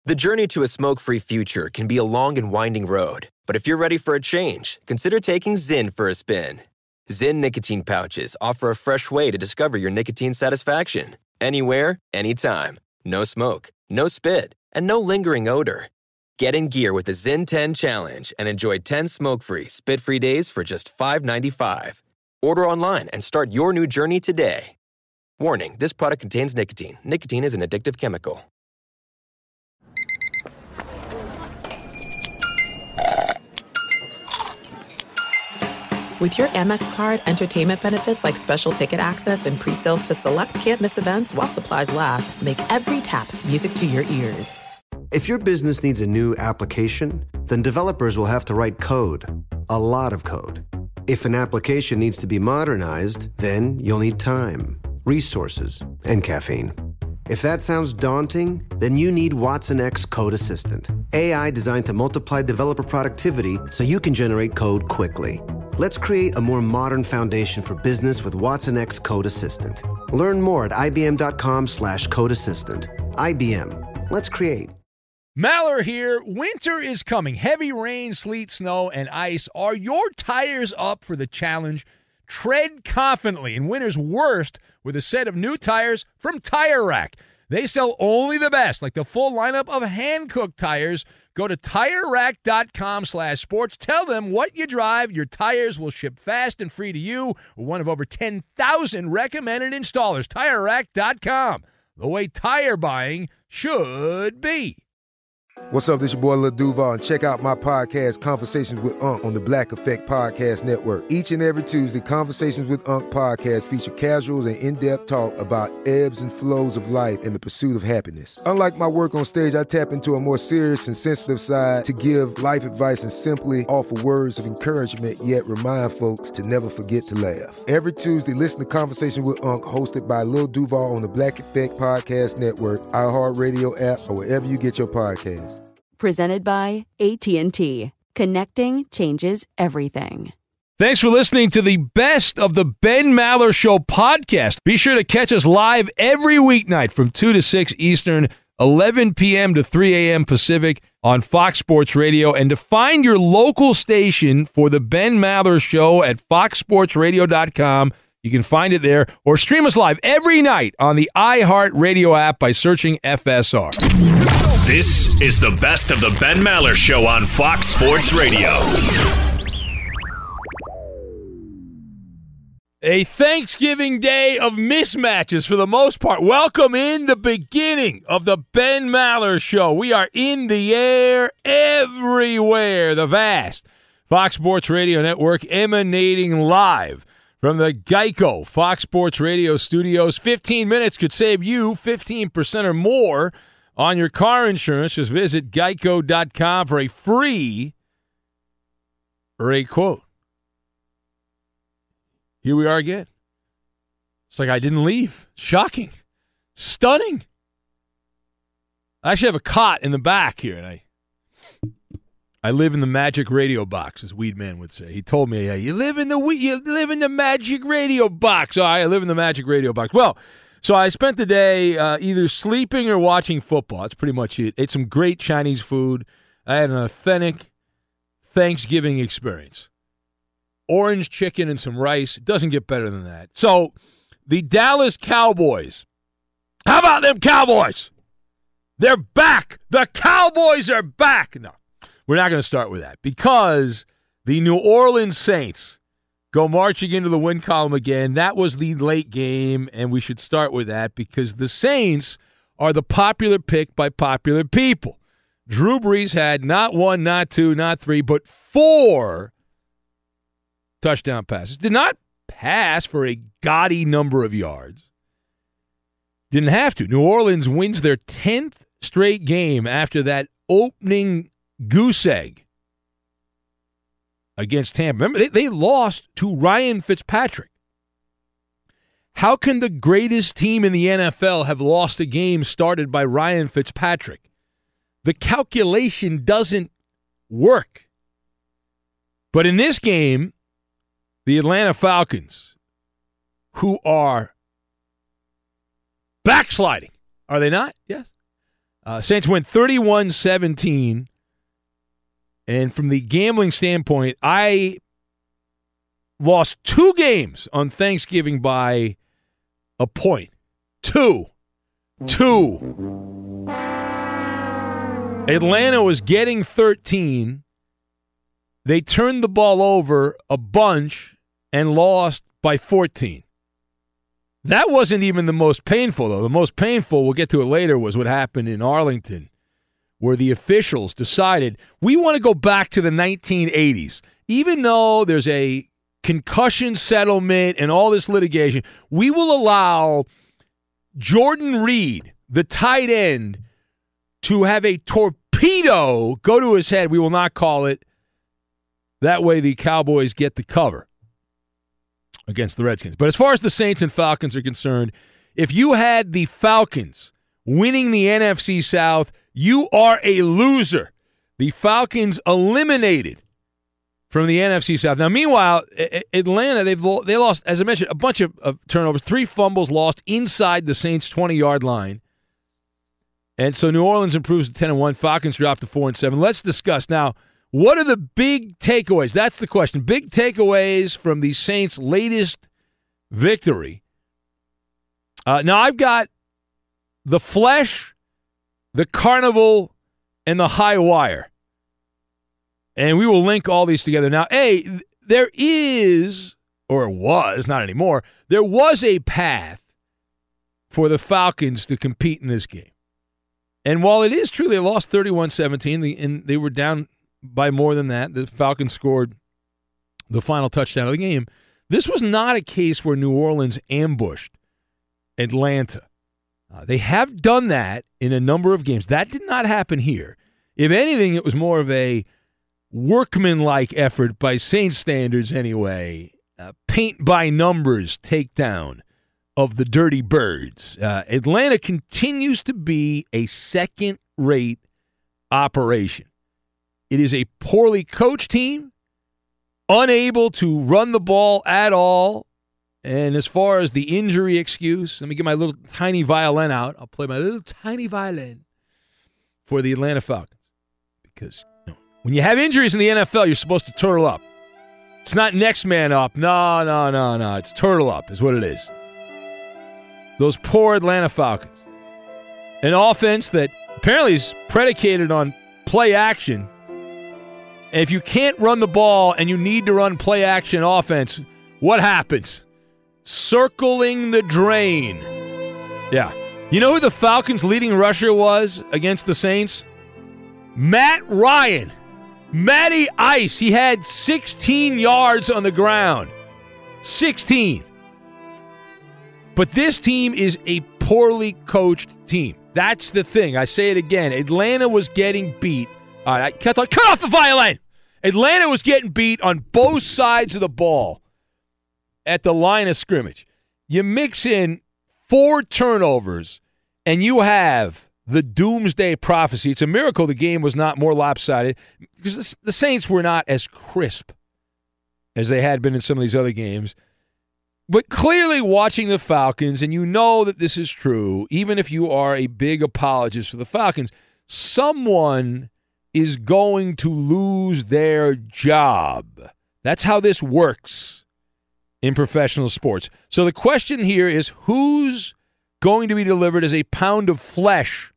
The journey to a smoke-free future can be a long and winding road, but if you're ready for a change, consider taking Zyn for a spin. Zyn nicotine pouches offer a fresh way to discover your nicotine satisfaction. Anywhere, anytime. No smoke, no spit, and no lingering odor. Get in gear with the Zyn 10 Challenge and enjoy 10 smoke-free, spit-free days for just $5.95. Order online and start your new journey today. Warning, this product contains nicotine. Nicotine is an addictive chemical. With your Amex card, entertainment benefits like special ticket access and pre-sales to select campus events while supplies last make every tap music to your ears. If your business needs a new application, then developers will have to write code. A lot of code. If an application needs to be modernized, then you'll need time, resources, and caffeine. If that sounds daunting, then you need Watson X Code Assistant. AI designed to multiply developer productivity so you can generate code quickly. Let's create a more modern foundation for business with Watson X Code Assistant. Learn more at ibm.com/code assistant. IBM. Let's create. Maller here. Winter is coming. Heavy rain, sleet, snow, and ice. Are your tires up for the challenge? Tread confidently in winter's worst with a set of new tires from Tire Rack. They sell only the best, like the full lineup of hand-cooked tires. Go to TireRack.com/sports. Tell them what you drive. Your tires will ship fast and free to you. One of over 10,000 recommended installers. TireRack.com. The way tire buying should be. What's up, this your boy Lil Duval, and check out my podcast, Conversations with Unc, on the Black Effect Podcast Network. Each and every Tuesday, Conversations with Unc podcast feature casual and in-depth talk about ebbs and flows of life and the pursuit of happiness. Unlike my work on stage, I tap into a more serious and sensitive side to give life advice and simply offer words of encouragement, yet remind folks to never forget to laugh. Every Tuesday, listen to Conversations with Unc, hosted by Lil Duval on the Black Effect Podcast Network, iHeartRadio app, or wherever you get your podcasts. Presented by AT&T. Connecting changes everything. Thanks for listening to the Best of the Ben Maller Show podcast. Be sure to catch us live every weeknight from 2 to 6 Eastern, 11 p.m. to 3 a.m. Pacific on Fox Sports Radio. And to find your local station for the Ben Maller Show at foxsportsradio.com, you can find it there, or stream us live every night on the iHeartRadio app by searching FSR. This is the Best of the Ben Maller Show on Fox Sports Radio. A Thanksgiving day of mismatches for the most part. Welcome in the beginning of the Ben Maller Show. We are in the air everywhere. The vast Fox Sports Radio network emanating live from the Geico Fox Sports Radio studios. 15 minutes could save you 15% or more on your car insurance. Just visit geico.com for a free rate quote. Here we are again. It's like I didn't leave. Shocking. Stunning. I actually have a cot in the back here, and I live in the magic radio box, as Weedman would say. He told me, "Hey, you live in the magic radio box." All right, I live in the magic radio box. Well, so I spent the day either sleeping or watching football. That's pretty much it. Ate some great Chinese food. I had an authentic Thanksgiving experience. Orange chicken and some rice. It doesn't get better than that. So the Dallas Cowboys. How about them Cowboys? They're back. The Cowboys are back. No, we're not going to start with that because the New Orleans Saints go marching into the win column again. That was the late game, and we should start with that because the Saints are the popular pick by popular people. Drew Brees had not one, not two, not three, but 4 touchdown passes. Did not pass for a gaudy number of yards. Didn't have to. New Orleans wins their 10th straight game after that opening goose egg against Tampa. Remember, they lost to Ryan Fitzpatrick. How can the greatest team in the NFL have lost a game started by Ryan Fitzpatrick? The calculation doesn't work. But in this game, the Atlanta Falcons, who are backsliding, are they not? Yes. Saints win 31-17. And from the gambling standpoint, I lost 2 games on Thanksgiving by a point. 2. Atlanta was getting 13. They turned the ball over a bunch and lost by 14. That wasn't even the most painful, though. The most painful, we'll get to it later, was what happened in Arlington, where the officials decided, we want to go back to the 1980s. Even though there's a concussion settlement and all this litigation, we will allow Jordan Reed, the tight end, to have a torpedo go to his head. We will not call it. That way the Cowboys get the cover against the Redskins. But as far as the Saints and Falcons are concerned, if you had the Falcons winning the NFC South, you are a loser. The Falcons eliminated from the NFC South. Now, meanwhile, Atlanta, they lost, as I mentioned, a bunch of turnovers, 3 fumbles lost inside the Saints' 20-yard line. And so New Orleans improves to 10-1. Falcons drop to 4-7. Let's discuss now. What are the big takeaways? That's the question. Big takeaways from the Saints' latest victory. Now, I've got the flesh, the carnival, and the high wire. And we will link all these together. Now, there is, or was, not anymore, there was a path for the Falcons to compete in this game. And while it is true they lost 31-17, and they were down by more than that, the Falcons scored the final touchdown of the game, this was not a case where New Orleans ambushed Atlanta. They have done that in a number of games. That did not happen here. If anything, it was more of a workmanlike effort by Saints standards anyway. Paint by numbers takedown of the Dirty Birds. Atlanta continues to be a second-rate operation. It is a poorly coached team, unable to run the ball at all. And as far as the injury excuse, let me get my little tiny violin out. I'll play my little tiny violin for the Atlanta Falcons. Because when you have injuries in the NFL, you're supposed to turtle up. It's not next man up. No. It's turtle up is what it is. Those poor Atlanta Falcons. An offense that apparently is predicated on play action. And if you can't run the ball and you need to run play action offense, what happens? Circling the drain. Yeah. You know who the Falcons' leading rusher was against the Saints? Matt Ryan. Matty Ice. He had 16 yards on the ground. 16. But this team is a poorly coached team. That's the thing. I say it again. Atlanta was getting beat. All right, cut off the violin. Atlanta was getting beat on both sides of the ball at the line of scrimmage. You mix in 4 turnovers, and you have the doomsday prophecy. It's a miracle the game was not more lopsided because the Saints were not as crisp as they had been in some of these other games. But clearly watching the Falcons, and you know that this is true, even if you are a big apologist for the Falcons, someone is going to lose their job. That's how this works in professional sports. So the question here is, who's going to be delivered as a pound of flesh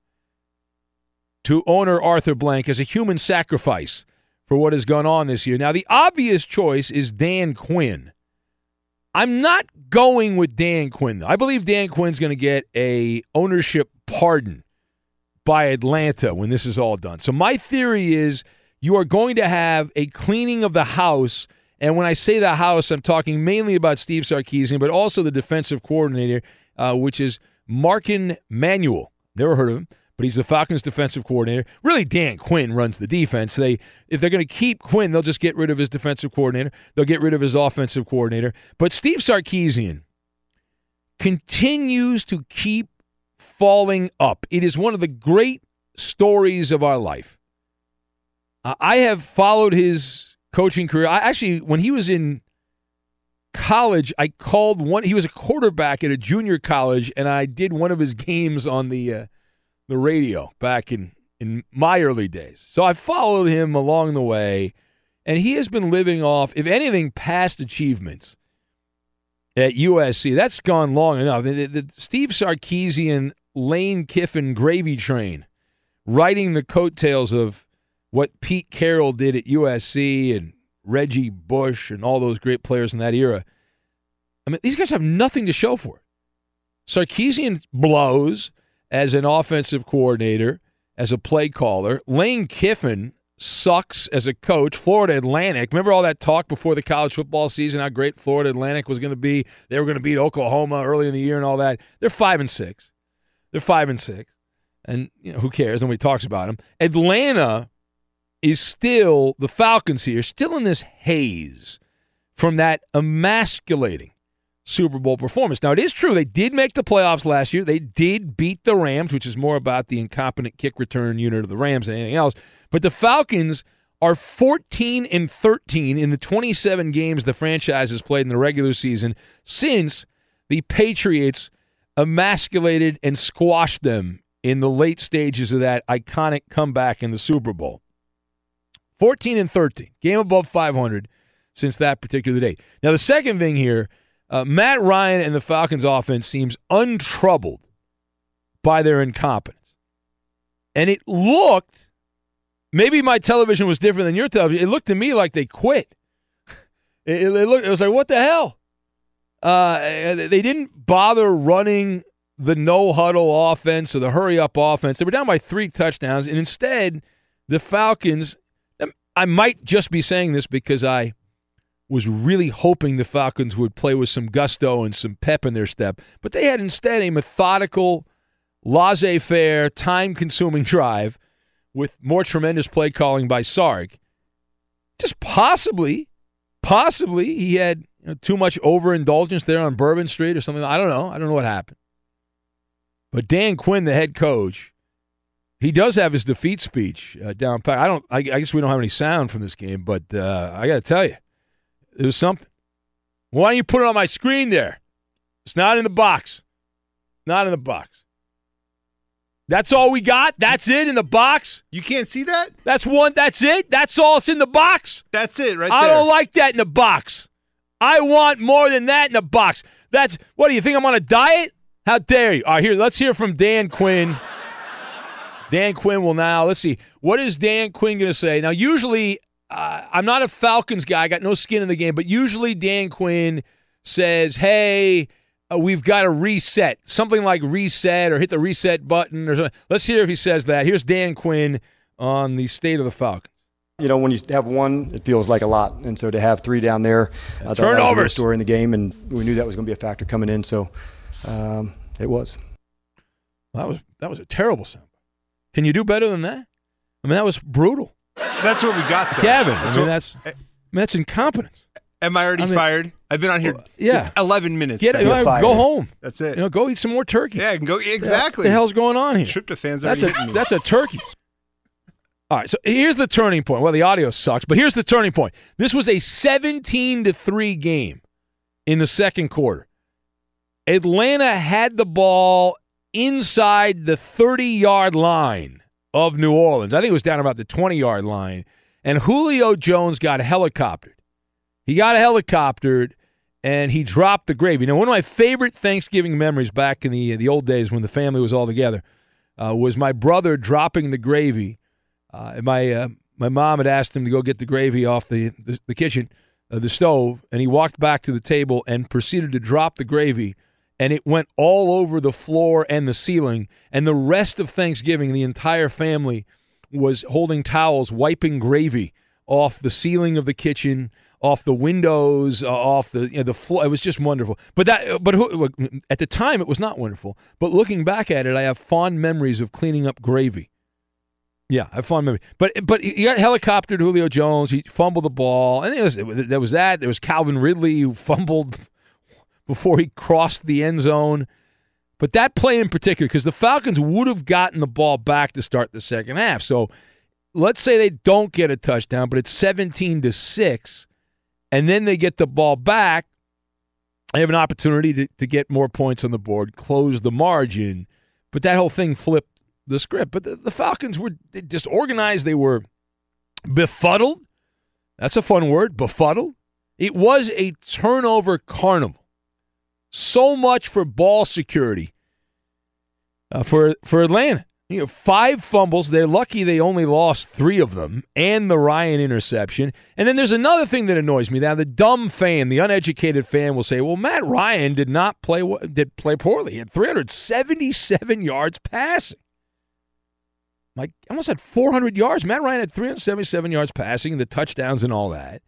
to owner Arthur Blank as a human sacrifice for what has gone on this year? Now, the obvious choice is Dan Quinn. I'm not going with Dan Quinn, though. I believe Dan Quinn's going to get a ownership pardon by Atlanta when this is all done. So my theory is you are going to have a cleaning of the house, and when I say the house, I'm talking mainly about Steve Sarkisian, but also the defensive coordinator, which is Markin Manuel. Never heard of him, but he's the Falcons' defensive coordinator. Really, Dan Quinn runs the defense. If they're going to keep Quinn, they'll just get rid of his defensive coordinator. They'll get rid of his offensive coordinator. But Steve Sarkisian continues to keep falling up. It is one of the great stories of our life. I have followed his coaching career. When he was in college, I called one. He was a quarterback at a junior college, and I did one of his games on the the radio back in my early days. So I followed him along the way, and he has been living off, if anything, past achievements at USC. That's gone long enough. The Steve Sarkisian, Lane Kiffin gravy train, riding the coattails of what Pete Carroll did at USC and Reggie Bush and all those great players in that era. I mean, these guys have nothing to show for it. Sarkisian blows as an offensive coordinator, as a play caller. Lane Kiffin sucks as a coach. Florida Atlantic. Remember all that talk before the college football season, how great Florida Atlantic was going to be? They were going to beat Oklahoma early in the year and all that. They're 5-6. They're 5-6. And who cares? Nobody talks about them. Atlanta is still, the Falcons here, still in this haze from that emasculating Super Bowl performance. Now, it is true. They did make the playoffs last year. They did beat the Rams, which is more about the incompetent kick return unit of the Rams than anything else. But the Falcons are 14-13 in the 27 games the franchise has played in the regular season since the Patriots emasculated and squashed them in the late stages of that iconic comeback in the Super Bowl. 14-13, game above 500 since that particular date. Now, the second thing here, Matt Ryan and the Falcons offense seems untroubled by their incompetence. And it looked, maybe my television was different than your television, it looked to me like they quit. It was like, what the hell? They didn't bother running the no-huddle offense or the hurry-up offense. They were down by 3 touchdowns, and instead, the Falcons, I might just be saying this because I was really hoping the Falcons would play with some gusto and some pep in their step, but they had instead a methodical, laissez-faire, time-consuming drive with more tremendous play calling by Sark. Just possibly he had too much overindulgence there on Bourbon Street or something. I don't know what happened. But Dan Quinn, the head coach, he does have his defeat speech down pat. I guess we don't have any sound from this game, but I got to tell you, it was something. Why don't you put it on my screen there? It's not in the box. Not in the box. That's all we got? That's it in the box? You can't see that? That's it? That's all that's in the box? That's it right there. I don't like that in the box. I want more than that in the box. What do you think, I'm on a diet? How dare you? All right, here, let's hear from Dan Quinn. Dan Quinn will now, let's see, what is Dan Quinn going to say? Now, usually, I'm not a Falcons guy. I got no skin in the game, but usually Dan Quinn says, hey, we've got to reset. Something like reset or hit the reset button or something. Let's hear if he says that. Here's Dan Quinn on the state of the Falcons. When you have one, it feels like a lot. And so to have 3 down there, I thought that was a good story in the game, and we knew that was going to be a factor coming in. So it was. Well, that was a terrible sound. Can you do better than that? I mean, that was brutal. That's what we got, though. Gavin, that's incompetence. Am I already fired? I've been on here 11 minutes. Go home. That's it. Go eat some more turkey. Yeah, I can go. Exactly. What the hell's going on here? Tryptophan's already hitting me. That's a turkey. All right, so here's the turning point. Well, the audio sucks, but here's the turning point. This was a 17-3 game in the second quarter. Atlanta had the ball inside the 30-yard line of New Orleans. I think it was down about the 20-yard line. And Julio Jones got helicoptered. He got helicoptered, and he dropped the gravy. Now, one of my favorite Thanksgiving memories back in the old days when the family was all together was my brother dropping the gravy. My mom had asked him to go get the gravy off the kitchen, the stove, and he walked back to the table and proceeded to drop the gravy. And it went all over the floor and the ceiling. And the rest of Thanksgiving, the entire family was holding towels, wiping gravy off the ceiling of the kitchen, off the windows, off the floor. It was just wonderful. But at the time, it was not wonderful. But looking back at it, I have fond memories of cleaning up gravy. Yeah, I have fond memories. But he got helicoptered, Julio Jones. He fumbled the ball. And there was that. There was Calvin Ridley who fumbled before he crossed the end zone. But that play in particular, because the Falcons would have gotten the ball back to start the second half. So let's say they don't get a touchdown, but it's 17-6, and then they get the ball back. They have an opportunity to get more points on the board, close the margin. But that whole thing flipped the script. But the Falcons were disorganized. They were befuddled. That's a fun word, befuddled. It was a turnover carnival. So much for ball security for Atlanta. 5 fumbles. They're lucky they only lost 3 of them, and the Ryan interception. And then there's another thing that annoys me. Now, the dumb fan, the uneducated fan will say, well, Matt Ryan did play poorly. He had 377 yards passing. I almost had 400 yards. Matt Ryan had 377 yards passing, the touchdowns and all that.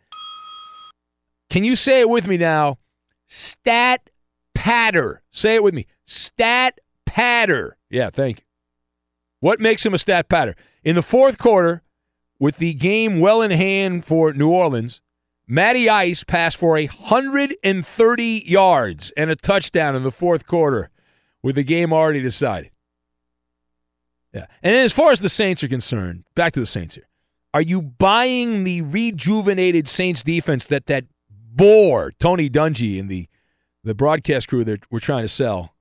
Can you say it with me now? Stat patter. Say it with me. Stat patter. Yeah, thank you. What makes him a stat patter? In the fourth quarter, with the game well in hand for New Orleans, Matty Ice passed for 130 yards and a touchdown in the fourth quarter with the game already decided. Yeah. And as far as the Saints are concerned, back to the Saints here. Are you buying the rejuvenated Saints defense that bore Tony Dungy and the broadcast crew that we're trying to sell?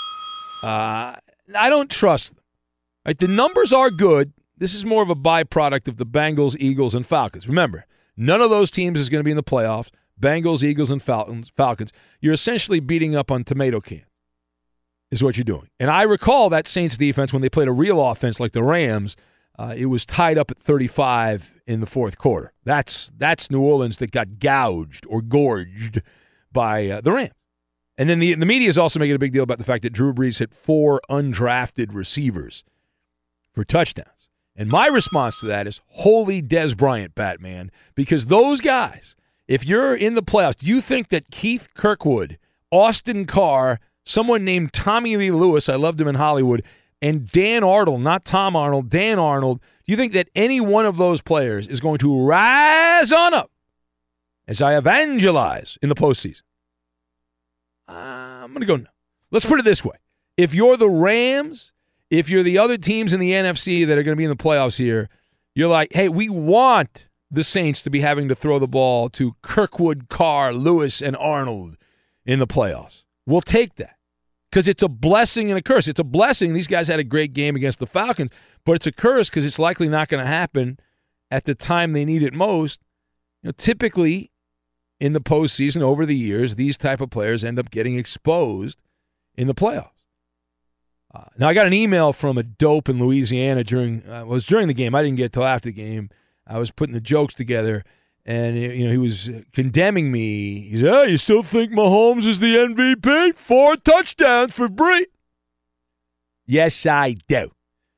I don't trust them. Right, the numbers are good. This is more of a byproduct of the Bengals, Eagles, and Falcons. Remember, none of those teams is going to be in the playoffs. Bengals, Eagles, and Falcons. You're essentially beating up on tomato cans is what you're doing. And I recall that Saints defense, when they played a real offense like the Rams, it was tied up at 35 in the fourth quarter. That's New Orleans that got gouged or gorged by the Rams. And then the media is also making a big deal about the fact that Drew Brees hit 4 undrafted receivers for touchdowns. And my response to that is, holy Des Bryant, Batman, because those guys, if you're in the playoffs, do you think that Keith Kirkwood, Austin Carr, someone named Tommy Lee Lewis, I loved him in Hollywood, and Dan Arnold, not Tom Arnold, Dan Arnold, do you think that any one of those players is going to rise on up as I evangelize in the postseason? I'm going to go no. Let's put it this way. If you're the Rams, if you're the other teams in the NFC that are going to be in the playoffs here, you're like, hey, we want the Saints to be having to throw the ball to Kirkwood, Carr, Lewis, and Arnold in the playoffs. We'll take that because it's a blessing and a curse. It's a blessing. These guys had a great game against the Falcons, but it's a curse because it's likely not going to happen at the time they need it most. Typically in the postseason over the years, these type of players end up getting exposed in the playoffs. Now, I got an email from a dope in Louisiana during the game. I didn't get till after the game. I was putting the jokes together, and he was condemning me. He said, "Oh, you still think Mahomes is the MVP? 4 touchdowns for Bree." Yes, I do.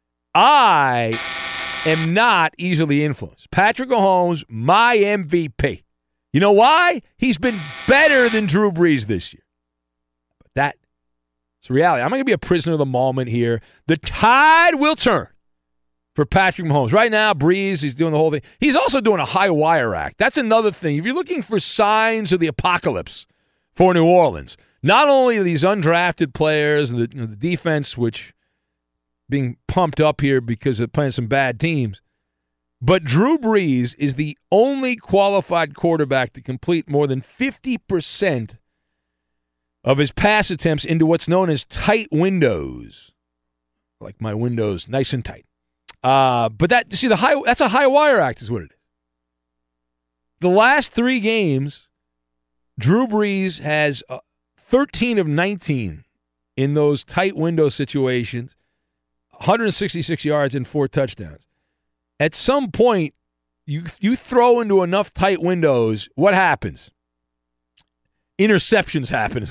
I am not easily influenced. Patrick Mahomes, my MVP. You know why? He's been better than Drew Brees this year. But it's reality. I'm not going to be a prisoner of the moment here. The tide will turn for Patrick Mahomes. Right now, Brees, he's doing the whole thing. He's also doing a high wire act. That's another thing. If you're looking for signs of the apocalypse for New Orleans, not only are these undrafted players and the defense, which being pumped up here because of playing some bad teams, but Drew Brees is the only qualified quarterback to complete more than 50% of his pass attempts into what's known as tight windows. Like my windows, nice and tight. But that's a high wire act is what it is. The last 3 games, Drew Brees has 13 of 19 in those tight window situations, 166 yards and 4 touchdowns. At some point, you throw into enough tight windows, what happens? Interceptions happen.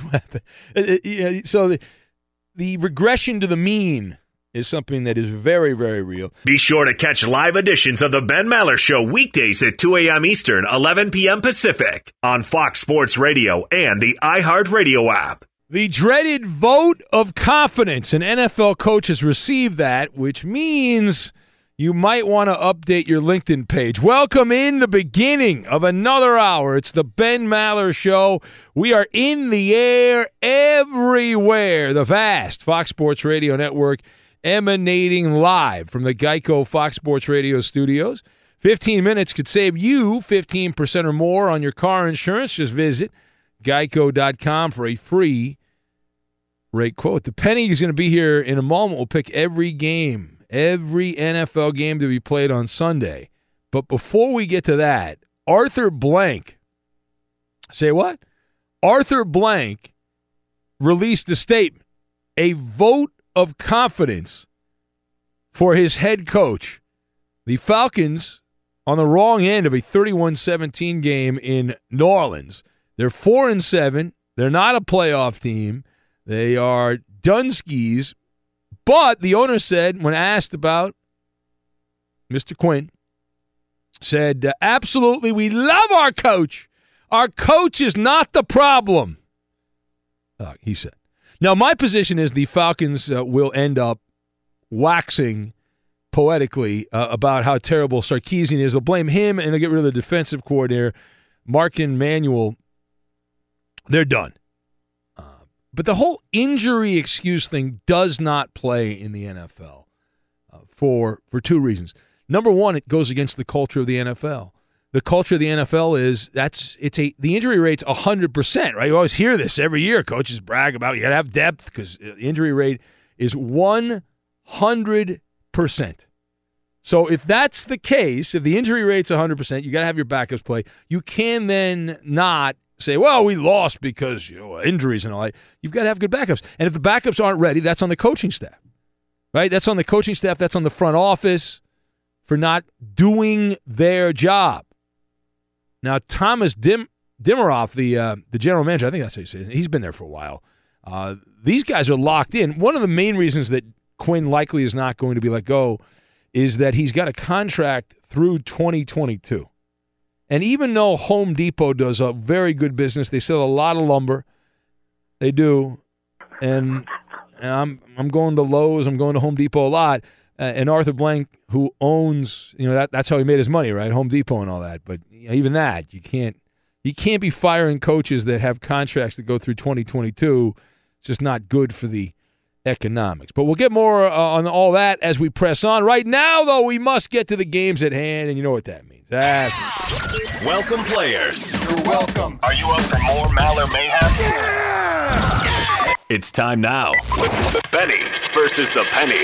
So the regression to the mean is something that is very, very real. Be sure to catch live editions of the Ben Maller Show weekdays at 2 a.m. Eastern, 11 p.m. Pacific on Fox Sports Radio and the iHeartRadio app. The dreaded vote of confidence. An NFL coach has received that, which means you might want to update your LinkedIn page. Welcome in the beginning of another hour. It's the Ben Maller Show. We are in the air everywhere. The vast Fox Sports Radio network emanating live from the Geico Fox Sports Radio studios. 15 minutes could save you 15% or more on your car insurance. Just visit geico.com for a free rate quote. The Penny is going to be here in a moment. We'll pick every game every NFL game to be played on Sunday. But before we get to that, Arthur Blank, say what? Arthur Blank released a statement, a vote of confidence for his head coach. The Falcons on the wrong end of a 31-17 game in New Orleans. They're 4-7. They're not a playoff team. They are Dunskies. But the owner said, when asked about Mr. Quinn, said, absolutely, we love our coach. Our coach is not the problem, he said. Now, my position is the Falcons will end up waxing poetically about how terrible Sarkisian is. They'll blame him, and they'll get rid of the defensive coordinator, Markin Manuel. They're done. But the whole injury excuse thing does not play in the NFL for two reasons. Number one, it goes against the culture of the NFL. The culture of the NFL is the injury rate's 100%, right? You always hear this every year. Coaches brag about you got to have depth because the injury rate is 100%. So if that's the case, if the injury rate's 100%, you got to have your backups play. You can then not say, well, we lost because injuries and all that. You've got to have good backups. And if the backups aren't ready, that's on the coaching staff, right? That's on the coaching staff. That's on the front office for not doing their job. Now, Thomas Dimiroff, the general manager, I think that's how you say it. He's been there for a while. These guys are locked in. One of the main reasons that Quinn likely is not going to be let go is that he's got a contract through 2022. And even though Home Depot does a very good business, they sell a lot of lumber. They do. And I'm going to Lowe's. I'm going to Home Depot a lot. And Arthur Blank, who owns, that's how he made his money, right? Home Depot and all that. But even that, you can't be firing coaches that have contracts that go through 2022. It's just not good for the economics. But we'll get more on all that as we press on. Right now, though, we must get to the games at hand, and you know what that means. Welcome, players. You're welcome. Are you up for more Maller Mayhem? Yeah! It's time now. Benny versus the Penny.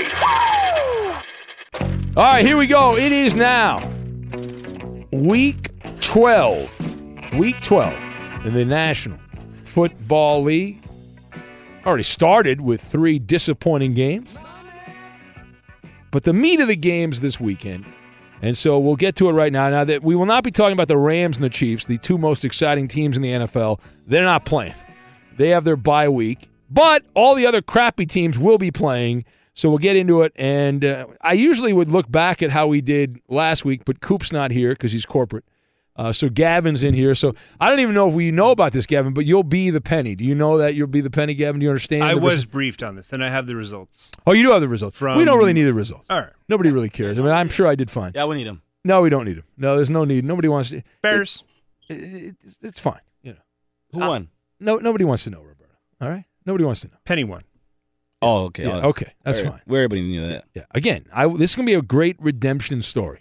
All right, here we go. It is now Week 12. Week 12 in the National Football League. Already started with 3 disappointing games. But the meat of the games this weekend, and so we'll get to it right now. Now, that we will not be talking about the Rams and the Chiefs, the 2 most exciting teams in the NFL. They're not playing. They have their bye week. But all the other crappy teams will be playing. So we'll get into it, and I usually would look back at how we did last week, but Coop's not here because he's corporate. So Gavin's in here. So I don't even know if we know about this, Gavin, but you'll be the Penny. Do you know that you'll be the Penny, Gavin? Do you understand? I was briefed on this, and I have the results. Oh, you do have the results. We don't really need the results. All right. Nobody really cares. I mean, I'm sure I did fine. Yeah, we need them. No, we don't need them. No, there's no need. Nobody wants to. Bears. It's fine. Who won? No, nobody wants to know, Roberto. All right? Nobody wants to know. Penny won. Oh, okay. Yeah, okay, that's fine. Everybody knew that. Yeah. Again, this is going to be a great redemption story.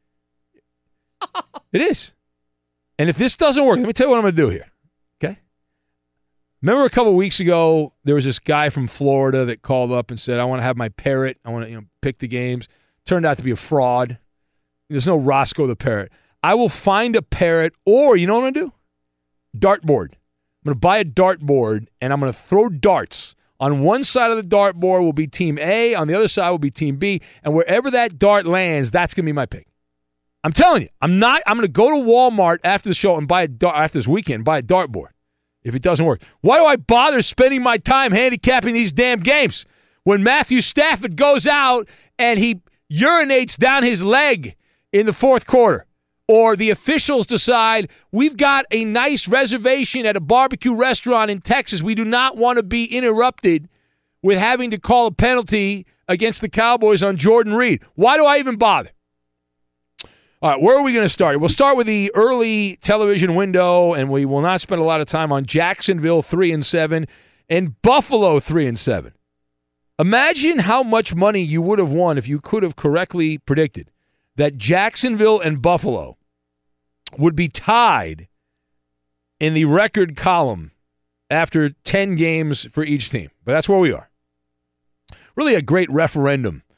It is. And if this doesn't work, let me tell you what I'm going to do here. Okay? Remember a couple weeks ago, there was this guy from Florida that called up and said, I want to have my parrot. I want to pick the games. Turned out to be a fraud. There's no Roscoe the parrot. I will find a parrot, or you know what I'm going to do? Dartboard. I'm going to buy a dartboard, and I'm going to throw darts. On one side of the dartboard will be Team A. On the other side will be Team B. And wherever that dart lands, that's going to be my pick. I'm telling you, I'm going to go to Walmart after the show and after this weekend, buy a dartboard if it doesn't work. Why do I bother spending my time handicapping these damn games when Matthew Stafford goes out and he urinates down his leg in the fourth quarter? Or the officials decide we've got a nice reservation at a barbecue restaurant in Texas. We do not want to be interrupted with having to call a penalty against the Cowboys on Jordan Reed. Why do I even bother? All right, where are we going to start? We'll start with the early television window, and we will not spend a lot of time on Jacksonville 3-7 and Buffalo 3-7. Imagine how much money you would have won if you could have correctly predicted that Jacksonville and Buffalo would be tied in the record column after 10 games for each team. But that's where we are. Really a great referendum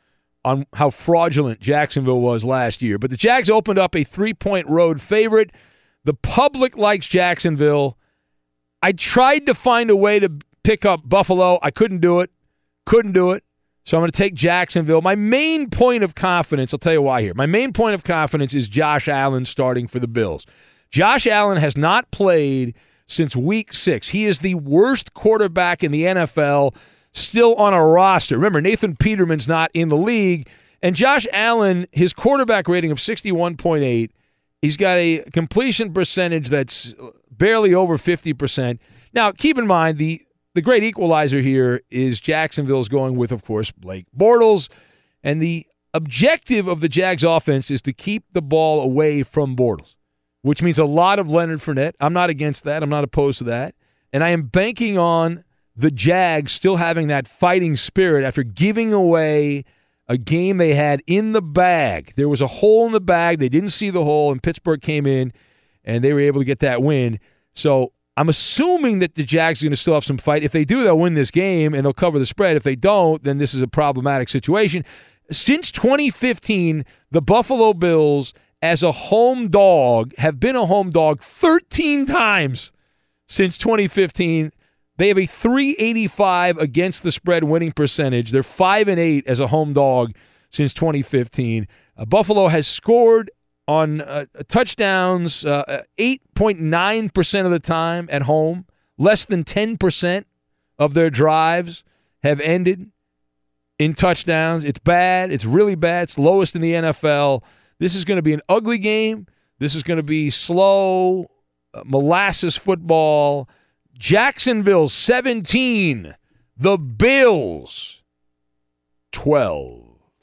on how fraudulent Jacksonville was last year. But the Jags opened up a 3-point road favorite. The public likes Jacksonville. I tried to find a way to pick up Buffalo. I couldn't do it. So I'm going to take Jacksonville. My main point of confidence, I'll tell you why here. My main point of confidence is Josh Allen starting for the Bills. Josh Allen has not played since week 6. He is the worst quarterback in the NFL still on a roster. Remember, Nathan Peterman's not in the league. And Josh Allen, his quarterback rating of 61.8, he's got a completion percentage that's barely over 50%. Now, keep in mind, the great equalizer here is Jacksonville's going with, of course, Blake Bortles. And the objective of the Jags offense is to keep the ball away from Bortles, which means a lot of Leonard Fournette. I'm not against that. I'm not opposed to that. And I am banking on the Jags still having that fighting spirit after giving away a game they had in the bag. There was a hole in the bag. They didn't see the hole, and Pittsburgh came in, and they were able to get that win. So I'm assuming that the Jags are going to still have some fight. If they do, they'll win this game, and they'll cover the spread. If they don't, then this is a problematic situation. Since 2015, the Buffalo Bills, as a home dog, have been a home dog 13 times since 2015. They have a .385 against the spread winning percentage. They're 5-8 as a home dog since 2015. Buffalo has scored on touchdowns 8.9% of the time at home. Less than 10% of their drives have ended in touchdowns. It's bad. It's really bad. It's lowest in the NFL. This is going to be an ugly game. This is going to be slow, molasses football. Jacksonville 17, the Bills 12.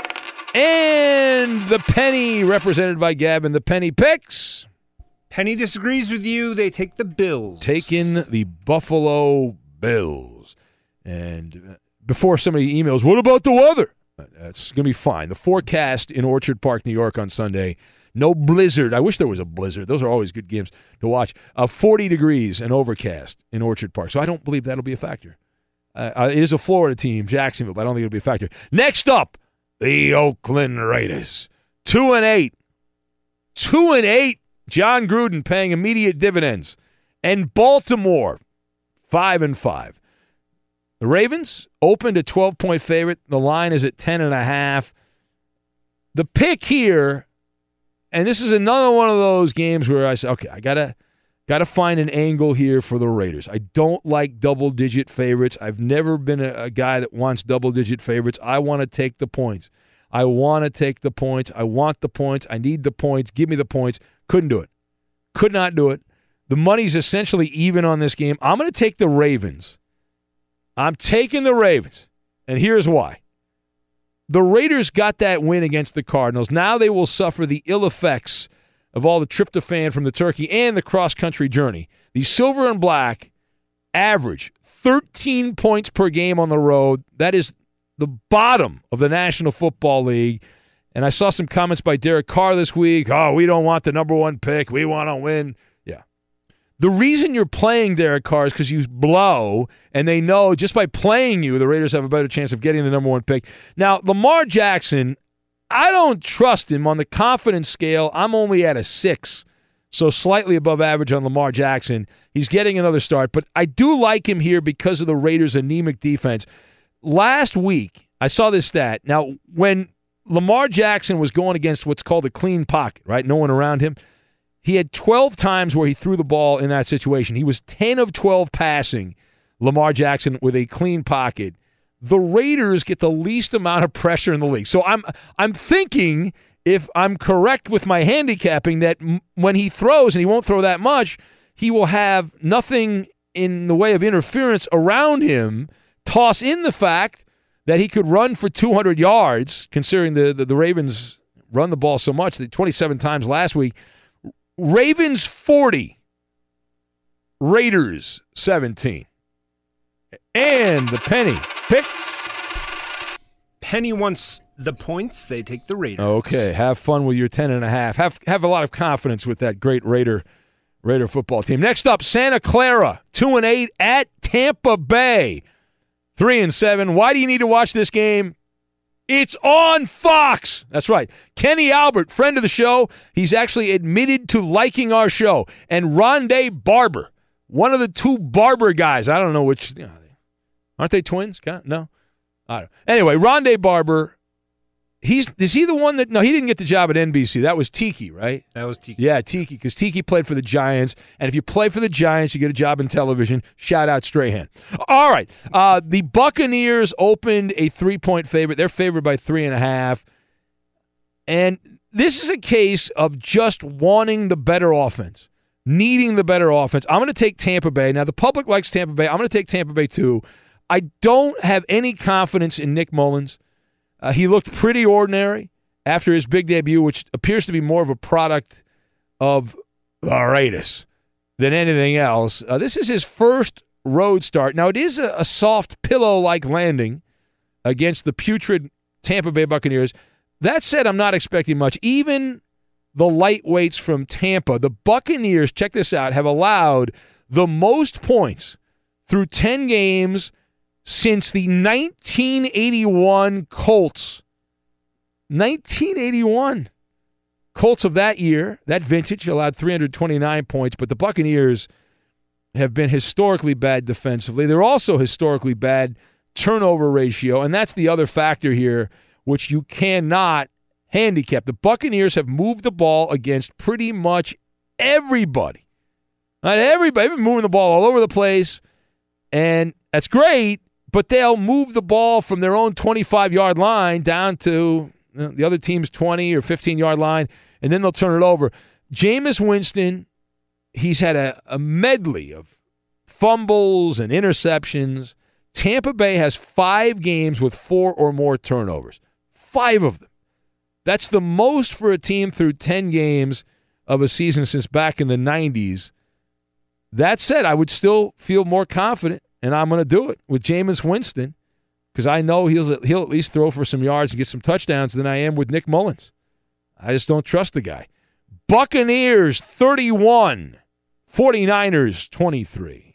And the Penny, represented by Gavin, the Penny picks. Penny disagrees with you. They take the Bills. Taking the Buffalo Bills. And before somebody emails, what about the weather? That's going to be fine. The forecast in Orchard Park, New York on Sunday, no blizzard. I wish there was a blizzard. Those are always good games to watch. 40 degrees and overcast in Orchard Park. So I don't believe that'll be a factor. It is a Florida team, Jacksonville, but I don't think it'll be a factor. Next up, the Oakland Raiders. 2-8. 2-8. John Gruden paying immediate dividends. And Baltimore, 5-5. The Ravens opened a 12-point favorite. The line is at 10.5. The pick here, and this is another one of those games where I say, okay, I gotta find an angle here for the Raiders. I don't like double-digit favorites. I've never been a guy that wants double-digit favorites. I want to take the points. I want the points. I need the points. Give me the points. Couldn't do it. Could not do it. The money's essentially even on this game. I'm going to take the Ravens. I'm taking the Ravens, and here's why. The Raiders got that win against the Cardinals. Now they will suffer the ill effects of all the tryptophan from the turkey and the cross-country journey. The Silver and Black average 13 points per game on the road. That is the bottom of the National Football League. And I saw some comments by Derek Carr this week. Oh, we don't want the number one pick. We want to win. Yeah. The reason you're playing Derek Carr is because you blow, and they know just by playing you, the Raiders have a better chance of getting the number one pick. Now, Lamar Jackson, I don't trust him on the confidence scale. I'm only at a 6, so slightly above average on Lamar Jackson. He's getting another start, but I do like him here because of the Raiders' anemic defense. Last week, I saw this stat. Now, when Lamar Jackson was going against what's called a clean pocket, right? No one around him. He had 12 times where he threw the ball in that situation. He was 10 of 12 passing, Lamar Jackson, with a clean pocket. The Raiders get the least amount of pressure in the league. So I'm thinking, if I'm correct with my handicapping, that when he throws, and he won't throw that much, he will have nothing in the way of interference around him. Toss in the fact that he could run for 200 yards, considering the Ravens run the ball so much, 27 times last week. Ravens 40, Raiders 17. And the Penny pick. Penny wants the points. They take the Raiders. Okay, have fun with your 10.5. Have a lot of confidence with that great Raider football team. Next up, Santa Clara, 2-8 at Tampa Bay, 3-7. Why do you need to watch this game? It's on Fox. That's right. Kenny Albert, friend of the show, he's actually admitted to liking our show. And Rondé Barber, one of the two Barber guys. I don't know which. Aren't they twins? No. I don't know. Anyway, Rondé Barber. Is he the one that? No, he didn't get the job at NBC. That was Tiki, right? That was Tiki. Yeah, Tiki, because Tiki played for the Giants, and if you play for the Giants, you get a job in television. Shout out Strahan. All right, the Buccaneers opened a 3-point favorite. They're favored by 3.5, and this is a case of just wanting the better offense, needing the better offense. I'm going to take Tampa Bay. Now, the public likes Tampa Bay. I'm going to take Tampa Bay too. I don't have any confidence in Nick Mullins. He looked pretty ordinary after his big debut, which appears to be more of a product of the Raiders than anything else. This is his first road start. Now, it is a soft pillow-like landing against the putrid Tampa Bay Buccaneers. That said, I'm not expecting much. Even the lightweights from Tampa, the Buccaneers, check this out, have allowed the most points through 10 games since the 1981 Colts. 1981. Colts of that year, that vintage, allowed 329 points, but the Buccaneers have been historically bad defensively. They're also historically bad turnover ratio, and that's the other factor here, which you cannot handicap. The Buccaneers have moved the ball against pretty much everybody. Not everybody. They've been moving the ball all over the place, and that's great. But they'll move the ball from their own 25-yard line down to the other team's 20 or 15-yard line, and then they'll turn it over. Jameis Winston, he's had a medley of fumbles and interceptions. Tampa Bay has 5 games with 4 or more turnovers. 5 of them. That's the most for a team through 10 games of a season since back in the 90s. That said, I would still feel more confident, and I'm going to do it with Jameis Winston because I know he'll at least throw for some yards and get some touchdowns than I am with Nick Mullins. I just don't trust the guy. Buccaneers 31, 49ers 23.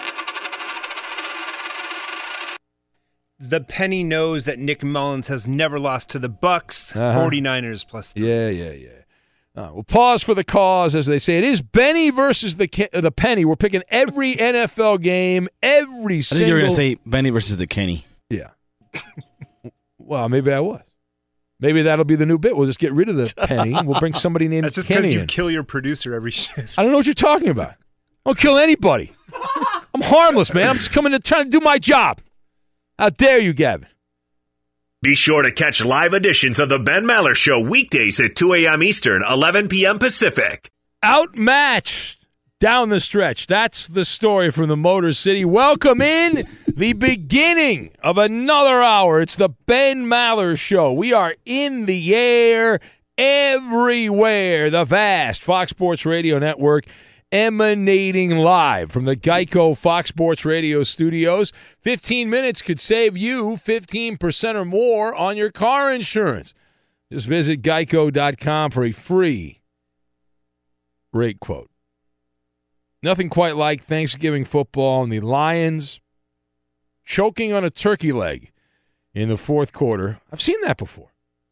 The penny knows that Nick Mullins has never lost to the Bucs. 49ers +3. Yeah. We'll pause for the cause, as they say. It is Benny versus the penny. We're picking every NFL game, every single. I think you were going to say Benny versus the Kenny. Yeah. Well, maybe I was. Maybe that'll be the new bit. We'll just get rid of the penny. We'll bring somebody named Kenny. That's just because you kill your producer every shift. I don't know what you're talking about. I don't kill anybody. I'm harmless, man. I'm just coming to trying to do my job. How dare you, Gavin? Be sure to catch live editions of the Ben Maller Show weekdays at 2 a.m. Eastern, 11 p.m. Pacific. Outmatched down the stretch. That's the story from the Motor City. Welcome in the beginning of another hour. It's the Ben Maller Show. We are in the air everywhere. The vast Fox Sports Radio Network emanating live from the Geico Fox Sports Radio studios. 15 minutes could save you 15% or more on your car insurance. Just visit geico.com for a free rate quote. Nothing quite like Thanksgiving football and the Lions choking on a turkey leg in the fourth quarter. I've seen that before.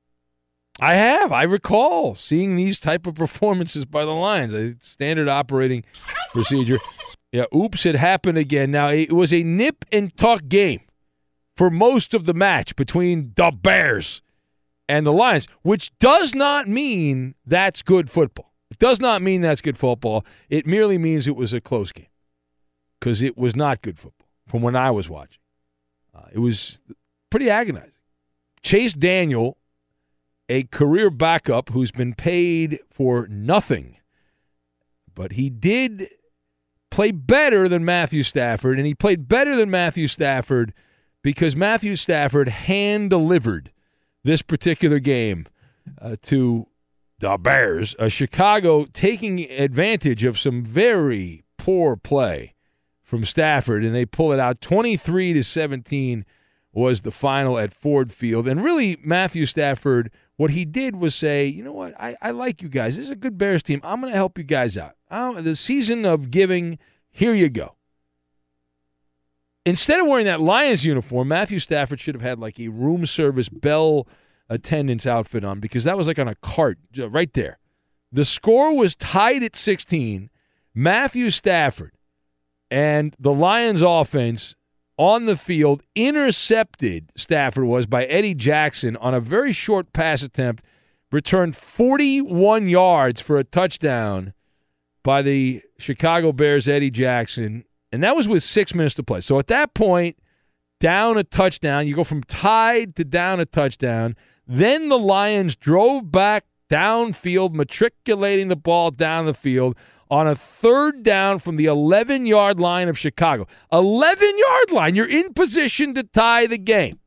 I have. I recall seeing these type of performances by the Lions. A standard operating procedure. Yeah, oops, it happened again. Now, it was a nip-and-tuck game for most of the match between the Bears and the Lions, which does not mean that's good football. It does not mean that's good football. It merely means it was a close game because it was not good football from when I was watching. It was pretty agonizing. Chase Daniel, a career backup who's been paid for nothing, but he did play better than Matthew Stafford, and he played better than Matthew Stafford because Matthew Stafford hand-delivered this particular game to the Bears. Chicago taking advantage of some very poor play from Stafford, and they pull it out. 23-17 was the final at Ford Field, and really Matthew Stafford, what he did was say, you know what, I like you guys. This is a good Bears team. I'm going to help you guys out. The season of giving, here you go. instead of wearing that Lions uniform, Matthew Stafford should have had like a room service bell attendant's outfit on, because that was like on a cart right there. The score was tied at 16. Matthew Stafford and the Lions offense on the field intercepted, Stafford was, by Eddie Jackson on a very short pass attempt, returned 41 yards for a touchdown by the Chicago Bears' Eddie Jackson, and that was with 6 minutes to play. So at that point, down a touchdown, you go from tied to down a touchdown. Then the Lions drove back downfield, matriculating the ball down the field on a third down from the 11-yard line of Chicago. 11-yard line. You're in position to tie the game.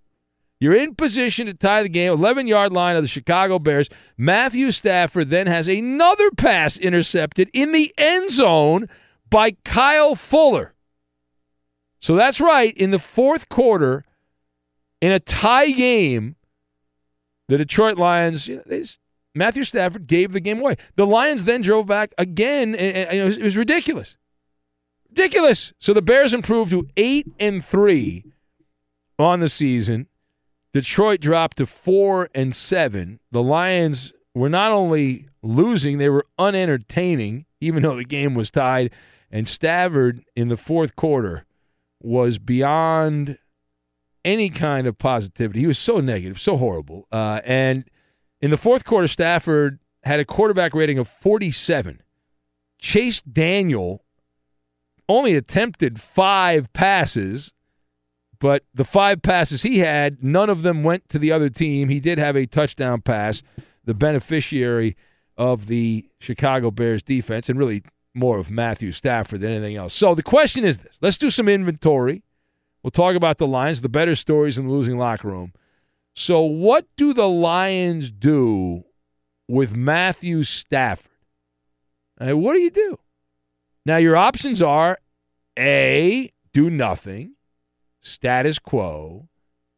11-yard line of the Chicago Bears. Matthew Stafford then has another pass intercepted in the end zone by Kyle Fuller. So that's right. In the fourth quarter, in a tie game, the Detroit Lions, Matthew Stafford gave the game away. The Lions then drove back again, and it was ridiculous. Ridiculous. So the Bears improved to 8-3 on the season. Detroit dropped to 4-7. The Lions were not only losing, they were unentertaining, even though the game was tied. And Stafford in the fourth quarter was beyond any kind of positivity. He was so negative, so horrible. And in the fourth quarter, Stafford had a quarterback rating of 47. Chase Daniel only attempted 5 passes, but the 5 passes he had, none of them went to the other team. He did have a touchdown pass, the beneficiary of the Chicago Bears defense, and really more of Matthew Stafford than anything else. So the question is this. Let's do some inventory. We'll talk about the Lions, the better stories in the losing locker room. So what do the Lions do with Matthew Stafford? What do you do? Now, your options are A, do nothing, status quo,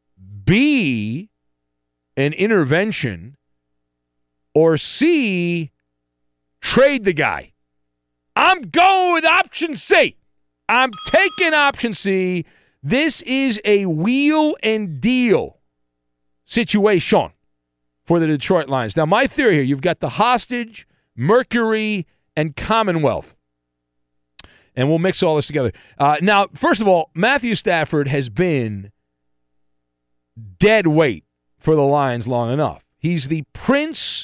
B, an intervention, or C, trade the guy. I'm going with option C. I'm taking option C. This is a wheel and deal situation for the Detroit Lions. Now, my theory here, you've got the hostage, Mercury, and Commonwealth. And we'll mix all this together. Now, first of all, Matthew Stafford has been dead weight for the Lions long enough. He's the prince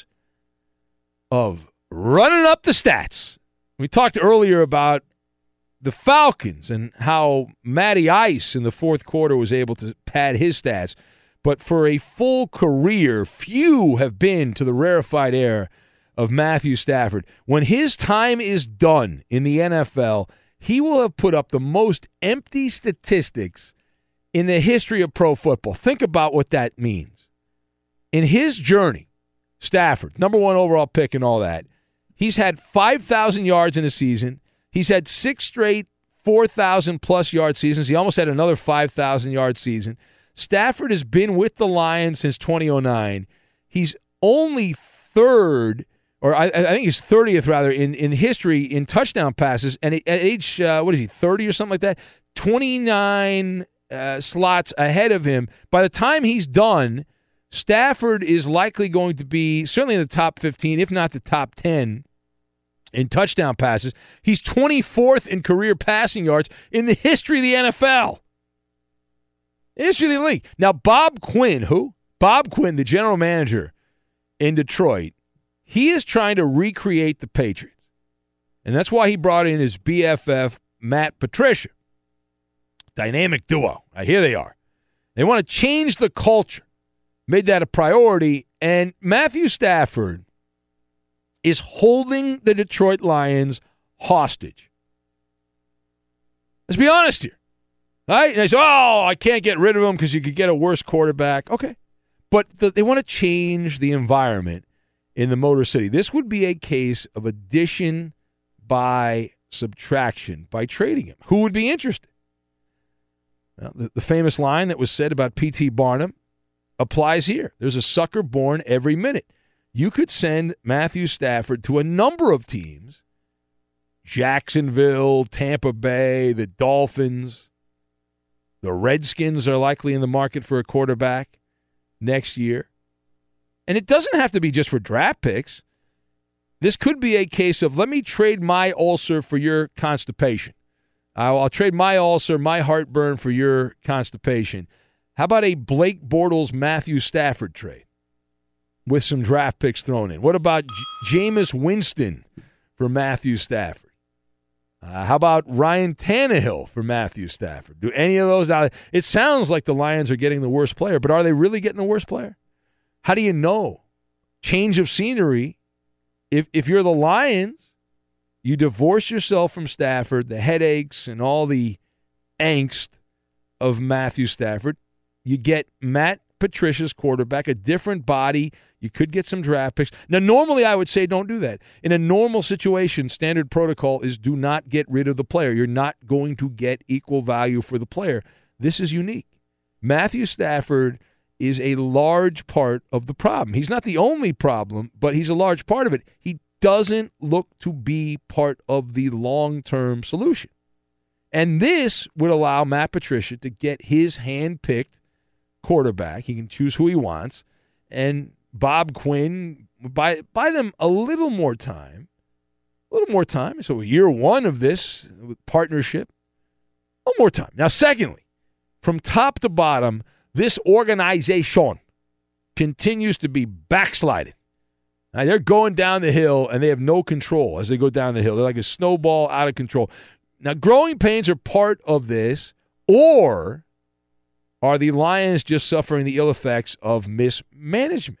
of running up the stats. We talked earlier about the Falcons and how Matty Ice in the fourth quarter was able to pad his stats. But for a full career, few have been to the rarefied air of Matthew Stafford. When his time is done in the NFL, he will have put up the most empty statistics in the history of pro football. Think about what that means. In his journey, Stafford, number 1 overall pick and all that, he's had 5,000 yards in a season. He's had 6 straight 4,000-plus yard seasons. He almost had another 5,000-yard season. Stafford has been with the Lions since 2009. He's only third, or I think he's 30th, rather, in history in touchdown passes. And at age, 30 or something like that? 29 slots ahead of him. By the time he's done, Stafford is likely going to be certainly in the top 15, if not the top 10, in touchdown passes. He's 24th in career passing yards in the history of the NFL. History of the league. Now, Bob Quinn, who? Bob Quinn, the general manager in Detroit, he is trying to recreate the Patriots. And that's why he brought in his BFF, Matt Patricia. Dynamic duo. Here they are. They want to change the culture. Made that a priority. And Matthew Stafford is holding the Detroit Lions hostage. Let's be honest here. Right? And they say, I can't get rid of him because you could get a worse quarterback. Okay. But they want to change the environment in the Motor City. This would be a case of addition by subtraction, by trading him. Who would be interested? Well, the famous line that was said about P.T. Barnum applies here. There's a sucker born every minute. You could send Matthew Stafford to a number of teams, Jacksonville, Tampa Bay, the Dolphins, The Redskins are likely in the market for a quarterback next year. And it doesn't have to be just for draft picks. This could be a case of, let me trade my ulcer for your constipation. I'll trade my ulcer, my heartburn for your constipation. How about a Blake Bortles, Matthew Stafford trade with some draft picks thrown in? What about Jameis Winston for Matthew Stafford? How about Ryan Tannehill for Matthew Stafford? Do any of those? Now, it sounds like the Lions are getting the worst player, but are they really getting the worst player? How do you know? Change of scenery. If you're the Lions, you divorce yourself from Stafford, the headaches and all the angst of Matthew Stafford. You get Matt Patricia's quarterback, a different body. You could get some draft picks. Now, normally I would say don't do that. In a normal situation, standard protocol is do not get rid of the player. You're not going to get equal value for the player. This is unique. Matthew Stafford is a large part of the problem. He's not the only problem, but he's a large part of it. He doesn't look to be part of the long-term solution. And this would allow Matt Patricia to get his hand-picked quarterback. He can choose who he wants. And Bob Quinn, buy them a little more time. So year one of this partnership, a little more time. Now, secondly, from top to bottom, this organization continues to be backsliding. Now, they're going down the hill, and they have no control as they go down the hill. They're like a snowball out of control. Now, growing pains are part of this, or are the Lions just suffering the ill effects of mismanagement?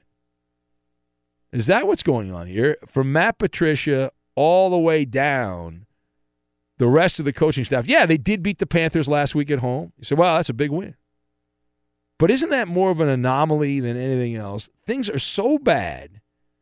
Is that what's going on here? From Matt Patricia all the way down, the rest of the coaching staff. Yeah, they did beat the Panthers last week at home. You say, well, that's a big win. But isn't that more of an anomaly than anything else? Things are so bad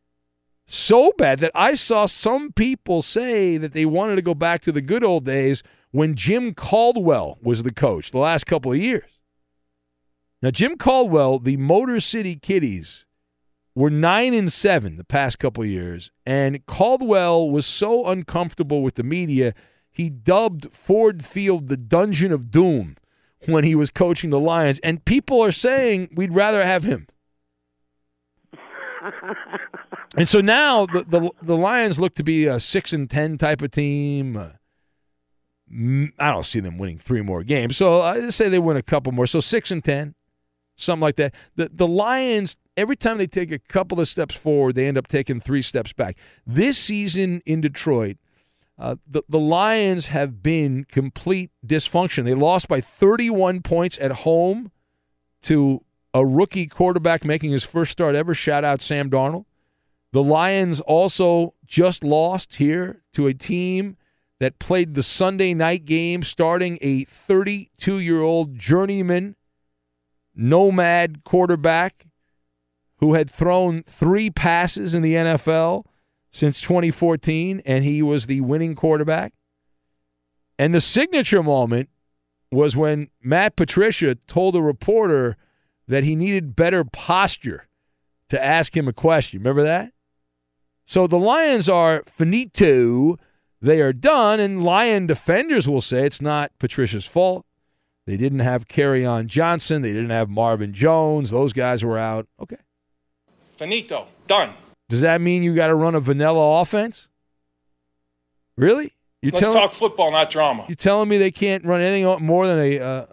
that I saw some people say that they wanted to go back to the good old days when Jim Caldwell was the coach the last couple of years. Now, Jim Caldwell, the Motor City Kitties, were 9-7 the past couple of years, and Caldwell was so uncomfortable with the media, he dubbed Ford Field the Dungeon of Doom when he was coaching the Lions, and people are saying we'd rather have him. And so now the Lions look to be a 6-10 type of team. I don't see them winning 3 more games, so I say they win a couple more. So 6-10, something like that. The Lions, every time they take a couple of steps forward, they end up taking 3 steps back. This season in Detroit, the Lions have been complete dysfunction. They lost by 31 points at home to a rookie quarterback making his first start ever. Shout out Sam Darnold. The Lions also just lost here to a team that played the Sunday night game starting a 32-year-old journeyman nomad quarterback who had thrown 3 passes in the NFL since 2014, and he was the winning quarterback. And the signature moment was when Matt Patricia told a reporter that he needed better posture to ask him a question. Remember that? So the Lions are finito. They are done, and Lion defenders will say it's not Patricia's fault. They didn't have Kerryon Johnson. They didn't have Marvin Jones. Those guys were out. Okay. Finito. Done. Does that mean you got to run a vanilla offense? Really? Let's talk football, not drama. You telling me they can't run anything more than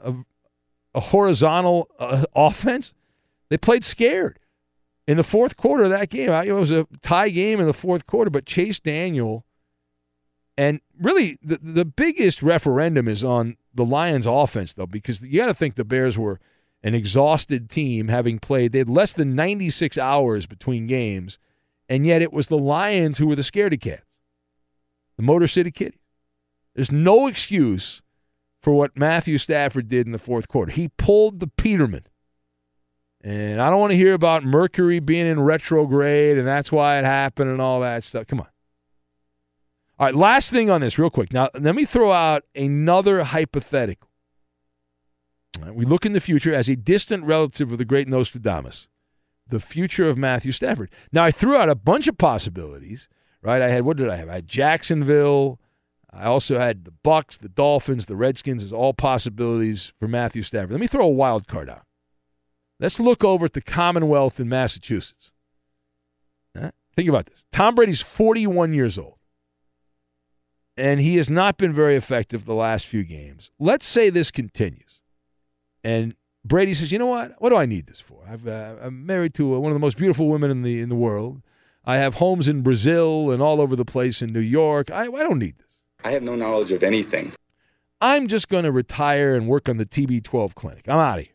a horizontal offense? They played scared in the fourth quarter of that game. It was a tie game in the fourth quarter, but Chase Daniel, and really the biggest referendum is on the Lions' offense, though, because you got to think the Bears were an exhausted team having played. They had less than 96 hours between games, and yet it was the Lions who were the scaredy cats, the Motor City Kitties. There's no excuse for what Matthew Stafford did in the fourth quarter. He pulled the Peterman. And I don't want to hear about Mercury being in retrograde and that's why it happened and all that stuff. Come on. All right, last thing on this real quick. Now, let me throw out another hypothetical. All right, we look in the future as a distant relative of the great Nostradamus, the future of Matthew Stafford. Now, I threw out a bunch of possibilities, right? What did I have? I had Jacksonville. I also had the Bucs, the Dolphins, the Redskins as all possibilities for Matthew Stafford. Let me throw a wild card out. Let's look over at the Commonwealth in Massachusetts. Think about this. Tom Brady's 41 years old, and he has not been very effective the last few games. Let's say this continues, and Brady says, you know what? What do I need this for? I'm married to one of the most beautiful women in the world. I have homes in Brazil and all over the place in New York. I don't need this. I have no knowledge of anything. I'm just going to retire and work on the TB12 clinic. I'm out of here.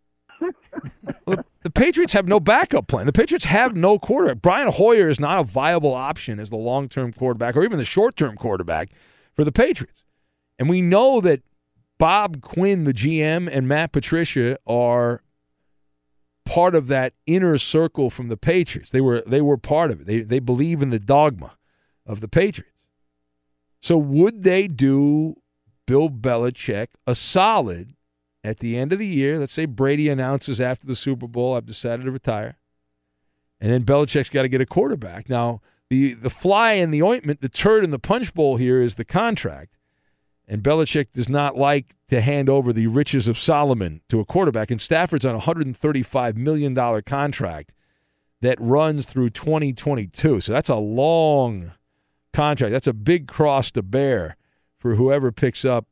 Well, the Patriots have no backup plan. The Patriots have no quarterback. Brian Hoyer is not a viable option as the long-term quarterback or even the short-term quarterback for the Patriots. And we know that Bob Quinn, the GM, and Matt Patricia are part of that inner circle from the Patriots. They were part of it. They believe in the dogma of the Patriots. So would they do Bill Belichick a solid at the end of the year? Let's say Brady announces after the Super Bowl, I've decided to retire. And then Belichick's got to get a quarterback. Now, the fly in the ointment, the turd in the punch bowl here is the contract. And Belichick does not like to hand over the riches of Solomon to a quarterback. And Stafford's on a $135 million contract that runs through 2022. So that's a long contract. That's a big cross to bear for whoever picks up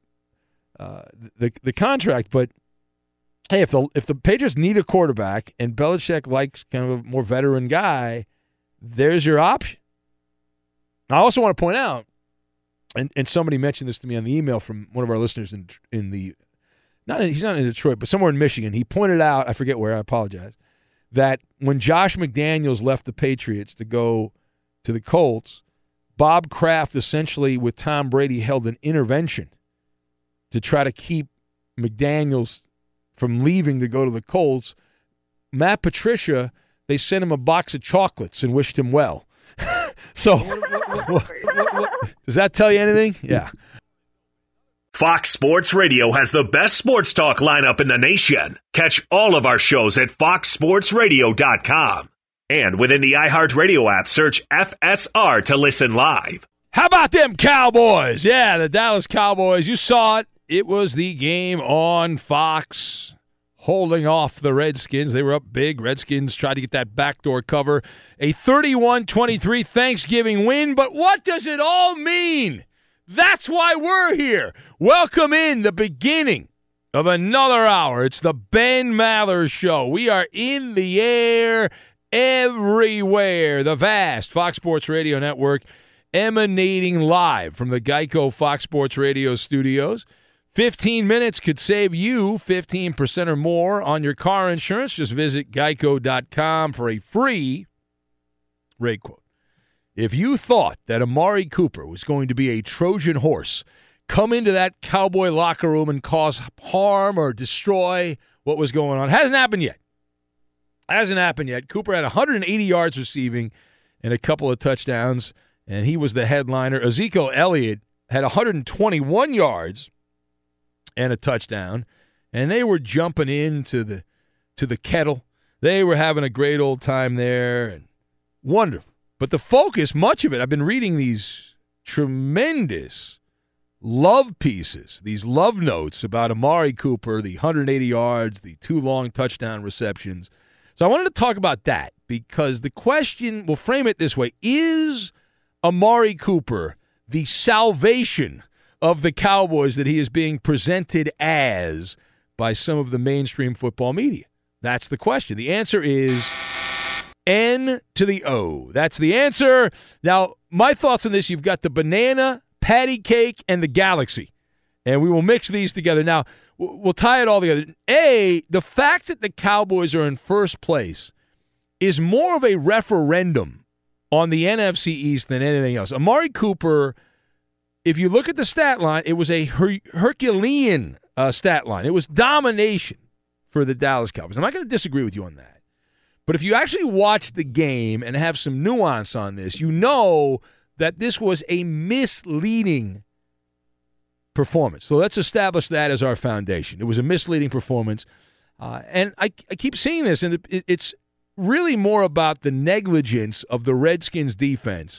the contract. But hey, if the Patriots need a quarterback and Belichick likes kind of a more veteran guy, there's your option. I also want to point out, and somebody mentioned this to me on the email from one of our listeners he's not in Detroit, but somewhere in Michigan. He pointed out, I forget where, I apologize, that when Josh McDaniels left the Patriots to go to the Colts, Bob Kraft essentially with Tom Brady held an intervention to try to keep McDaniels from leaving to go to the Colts. Matt Patricia, they sent him a box of chocolates and wished him well. So, does that tell you anything? Yeah. Fox Sports Radio has the best sports talk lineup in the nation. Catch all of our shows at foxsportsradio.com. And within the iHeartRadio app, search FSR to listen live. How about them Cowboys? Yeah, the Dallas Cowboys. You saw it. It was the game on Fox, holding off the Redskins. They were up big. Redskins tried to get that backdoor cover. A 31-23 Thanksgiving win. But what does it all mean? That's why we're here. Welcome in the beginning of another hour. It's the Ben Maller Show. We are in the air everywhere. The vast Fox Sports Radio Network emanating live from the Geico Fox Sports Radio studios. 15 minutes could save you 15% or more on your car insurance. Just visit geico.com for a free rate quote. If you thought that Amari Cooper was going to be a Trojan horse, come into that Cowboy locker room and cause harm or destroy what was going on, hasn't happened yet. Hasn't happened yet. Cooper had 180 yards receiving and a couple of touchdowns, and he was the headliner. Ezekiel Elliott had 121 yards and a touchdown, and they were jumping into the kettle. They were having a great old time there, and wonderful. But the focus, much of it, I've been reading these tremendous love pieces, these love notes about Amari Cooper, the 180 yards, the 2 long touchdown receptions. So I wanted to talk about that because the question, we'll frame it this way, is Amari Cooper the salvation of the Cowboys that he is being presented as by some of the mainstream football media? That's the question. The answer is N to the O. That's the answer. Now, my thoughts on this, you've got the banana, patty cake, and the galaxy. And we will mix these together. Now, we'll tie it all together. A, the fact that the Cowboys are in first place is more of a referendum on the NFC East than anything else. Amari Cooper, if you look at the stat line, it was a Herculean stat line. It was domination for the Dallas Cowboys. I'm not going to disagree with you on that. But if you actually watch the game and have some nuance on this, you know that this was a misleading performance. So let's establish that as our foundation. It was a misleading performance. And I keep seeing this, and it's really more about the negligence of the Redskins defense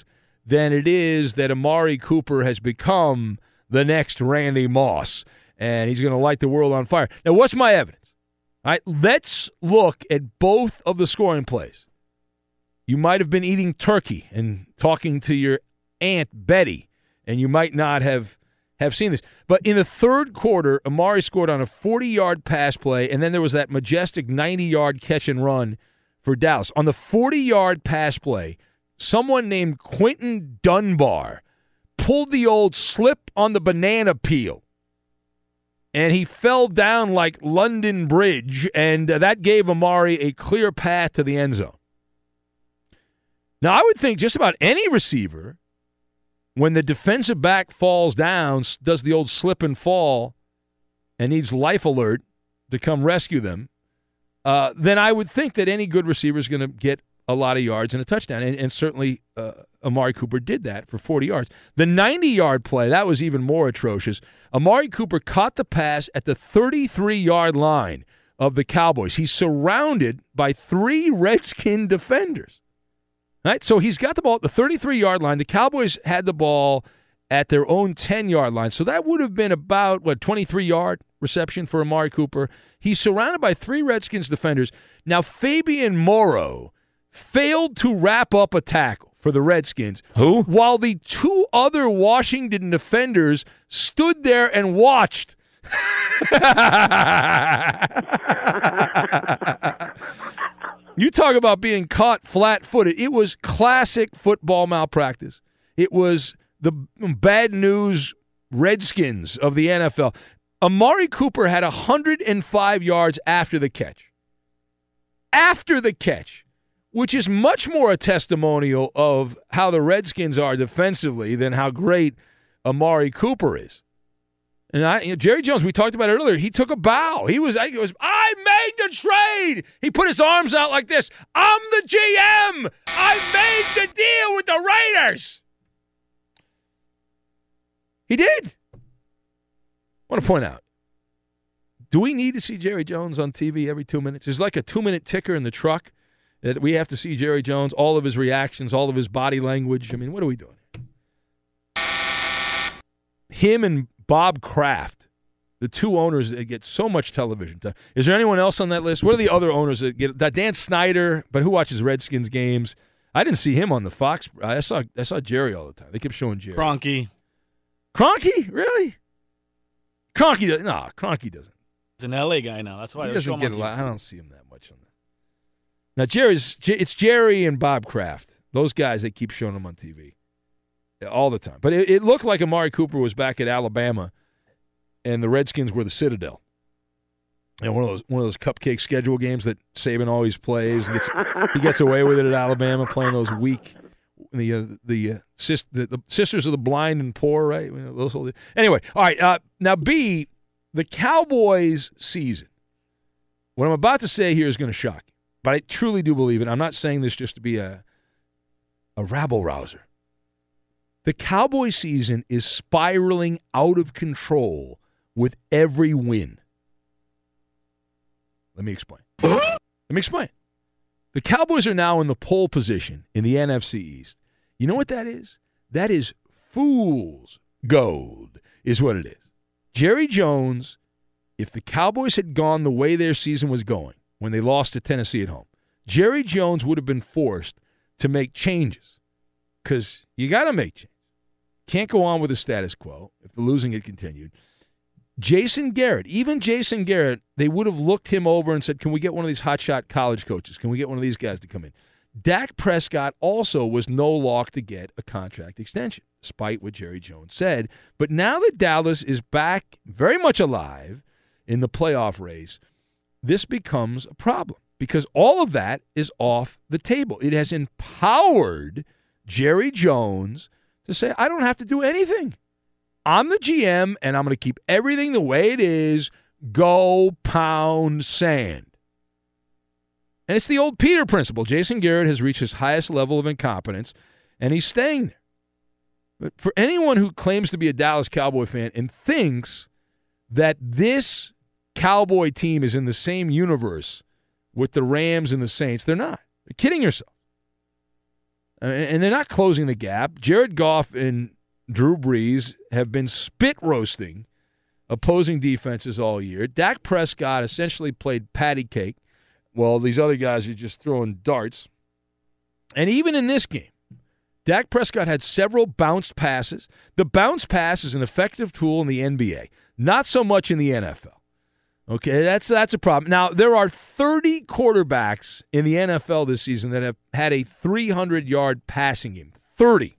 than it is that Amari Cooper has become the next Randy Moss, and he's going to light the world on fire. Now, what's my evidence? All right, let's look at both of the scoring plays. You might have been eating turkey and talking to your Aunt Betty, and you might not have seen this. But in the third quarter, Amari scored on a 40-yard pass play, and then there was that majestic 90-yard catch and run for Dallas. On the 40-yard pass play, someone named Quentin Dunbar pulled the old slip on the banana peel, and he fell down like London Bridge, and that gave Amari a clear path to the end zone. Now, I would think just about any receiver, when the defensive back falls down, does the old slip and fall, and needs life alert to come rescue them, then I would think that any good receiver is going to get a lot of yards and a touchdown. And certainly Amari Cooper did that for 40 yards. The 90-yard play, that was even more atrocious. Amari Cooper caught the pass at the 33-yard line of the Cowboys. He's surrounded by 3 Redskin defenders. Right, so he's got the ball at the 33-yard line. The Cowboys had the ball at their own 10-yard line. So that would have been about, 23-yard reception for Amari Cooper. He's surrounded by 3 Redskins defenders. Now, Fabian Moreau failed to wrap up a tackle for the Redskins. Who? While the 2 other Washington defenders stood there and watched. You talk about being caught flat-footed. It was classic football malpractice. It was the bad news Redskins of the NFL. Amari Cooper had 105 yards after the catch. After the catch, which is much more a testimonial of how the Redskins are defensively than how great Amari Cooper is. And Jerry Jones, we talked about it earlier, he took a bow. He goes, I made the trade. He put his arms out like this. I'm the GM. I made the deal with the Raiders. He did. I want to point out, do we need to see Jerry Jones on TV every 2 minutes? There's like a 2-minute ticker in the truck that we have to see Jerry Jones, all of his reactions, all of his body language. I mean, what are we doing? Him and Bob Kraft, the 2 owners that get so much television time. Is there anyone else on that list? What are the other owners that get that? Dan Snyder, but who watches Redskins games? I didn't see him on the Fox. I saw Jerry all the time. They kept showing Jerry. Kroenke, really? Kroenke doesn't. He's an LA guy now. That's why he they doesn't show him get on a lot. TV. I don't see him that much on that. Now it's Jerry and Bob Kraft. Those guys, they keep showing him on TV all the time. But it looked like Amari Cooper was back at Alabama, and the Redskins were the Citadel. And one of those cupcake schedule games that Saban always plays. And he gets away with it at Alabama, playing those weak the Sisters of the Blind and Poor, right? Anyway, all right. Now, B, the Cowboys' season. What I'm about to say here is going to shock you, but I truly do believe it. I'm not saying this just to be a rabble-rouser. The Cowboys season is spiraling out of control with every win. Let me explain. The Cowboys are now in the pole position in the NFC East. You know what that is? That is fool's gold, is what it is. Jerry Jones, if the Cowboys had gone the way their season was going when they lost to Tennessee at home, Jerry Jones would have been forced to make changes because you got to make changes. Can't go on with the status quo if the losing had continued. Jason Garrett, they would have looked him over and said, can we get one of these hotshot college coaches? Can we get one of these guys to come in? Dak Prescott also was no lock to get a contract extension, despite what Jerry Jones said. But now that Dallas is back very much alive in the playoff race, this becomes a problem because all of that is off the table. It has empowered Jerry Jones to say, I don't have to do anything. I'm the GM, and I'm going to keep everything the way it is. Go pound sand. And it's the old Peter principle. Jason Garrett has reached his highest level of incompetence, and he's staying there. But for anyone who claims to be a Dallas Cowboy fan and thinks that this Cowboy team is in the same universe with the Rams and the Saints, they're not. You're kidding yourself. and they're not closing the gap. Jared Goff and Drew Brees have been spit roasting opposing defenses all year. Dak Prescott essentially played patty cake while these other guys are just throwing darts. And even in this game, Dak Prescott had several bounced passes. The bounce pass is an effective tool in the NBA, not so much in the NFL. Okay, that's a problem. Now, there are 30 quarterbacks in the NFL this season that have had a 300-yard passing game. 30.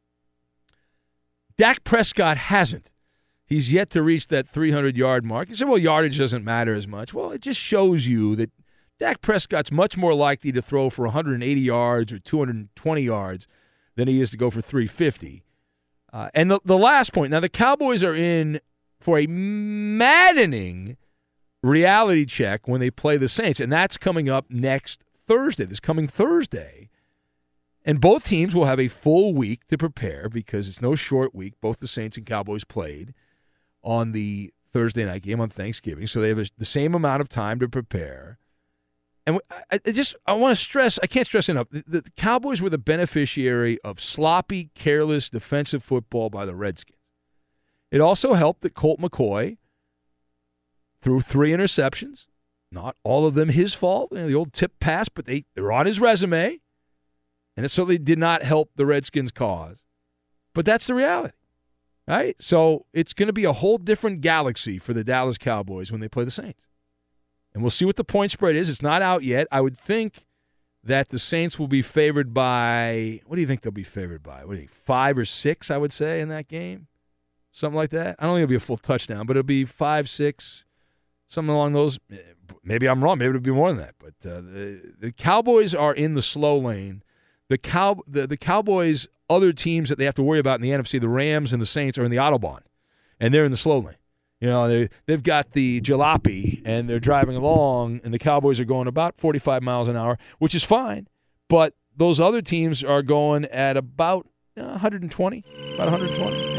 Dak Prescott hasn't. He's yet to reach that 300-yard mark. You say, well, yardage doesn't matter as much. Well, it just shows you that Dak Prescott's much more likely to throw for 180 yards or 220 yards than he is to go for 350. And the last point, now the Cowboys are in for a maddening reality check when they play the Saints, and that's coming up next Thursday, this coming Thursday. And both teams will have a full week to prepare because it's no short week. Both the Saints and Cowboys played on the Thursday night game on Thanksgiving, so they have the same amount of time to prepare. And I want to stress, I can't stress enough, the Cowboys were the beneficiary of sloppy, careless defensive football by the Redskins. It also helped that Colt McCoy threw 3 interceptions, not all of them his fault, the old tip pass, but they're on his resume, and it certainly did not help the Redskins' cause. But that's the reality, right? So it's going to be a whole different galaxy for the Dallas Cowboys when they play the Saints. And we'll see what the point spread is. It's not out yet. I would think that the Saints will be favored by, what do you think they'll be favored by? What do you think, 5 or 6, I would say, in that game? Something like that. I don't think it'll be a full touchdown, but it'll be 5, 6, something along those. Maybe I'm wrong. Maybe it'll be more than that. But the Cowboys are in the slow lane. The Cowboys' other teams that they have to worry about in the NFC, the Rams and the Saints, are in the Autobahn, and they're in the slow lane. You know, they've got the jalopy, and they're driving along, and the Cowboys are going about 45 miles an hour, which is fine. But those other teams are going at about 120, about 120,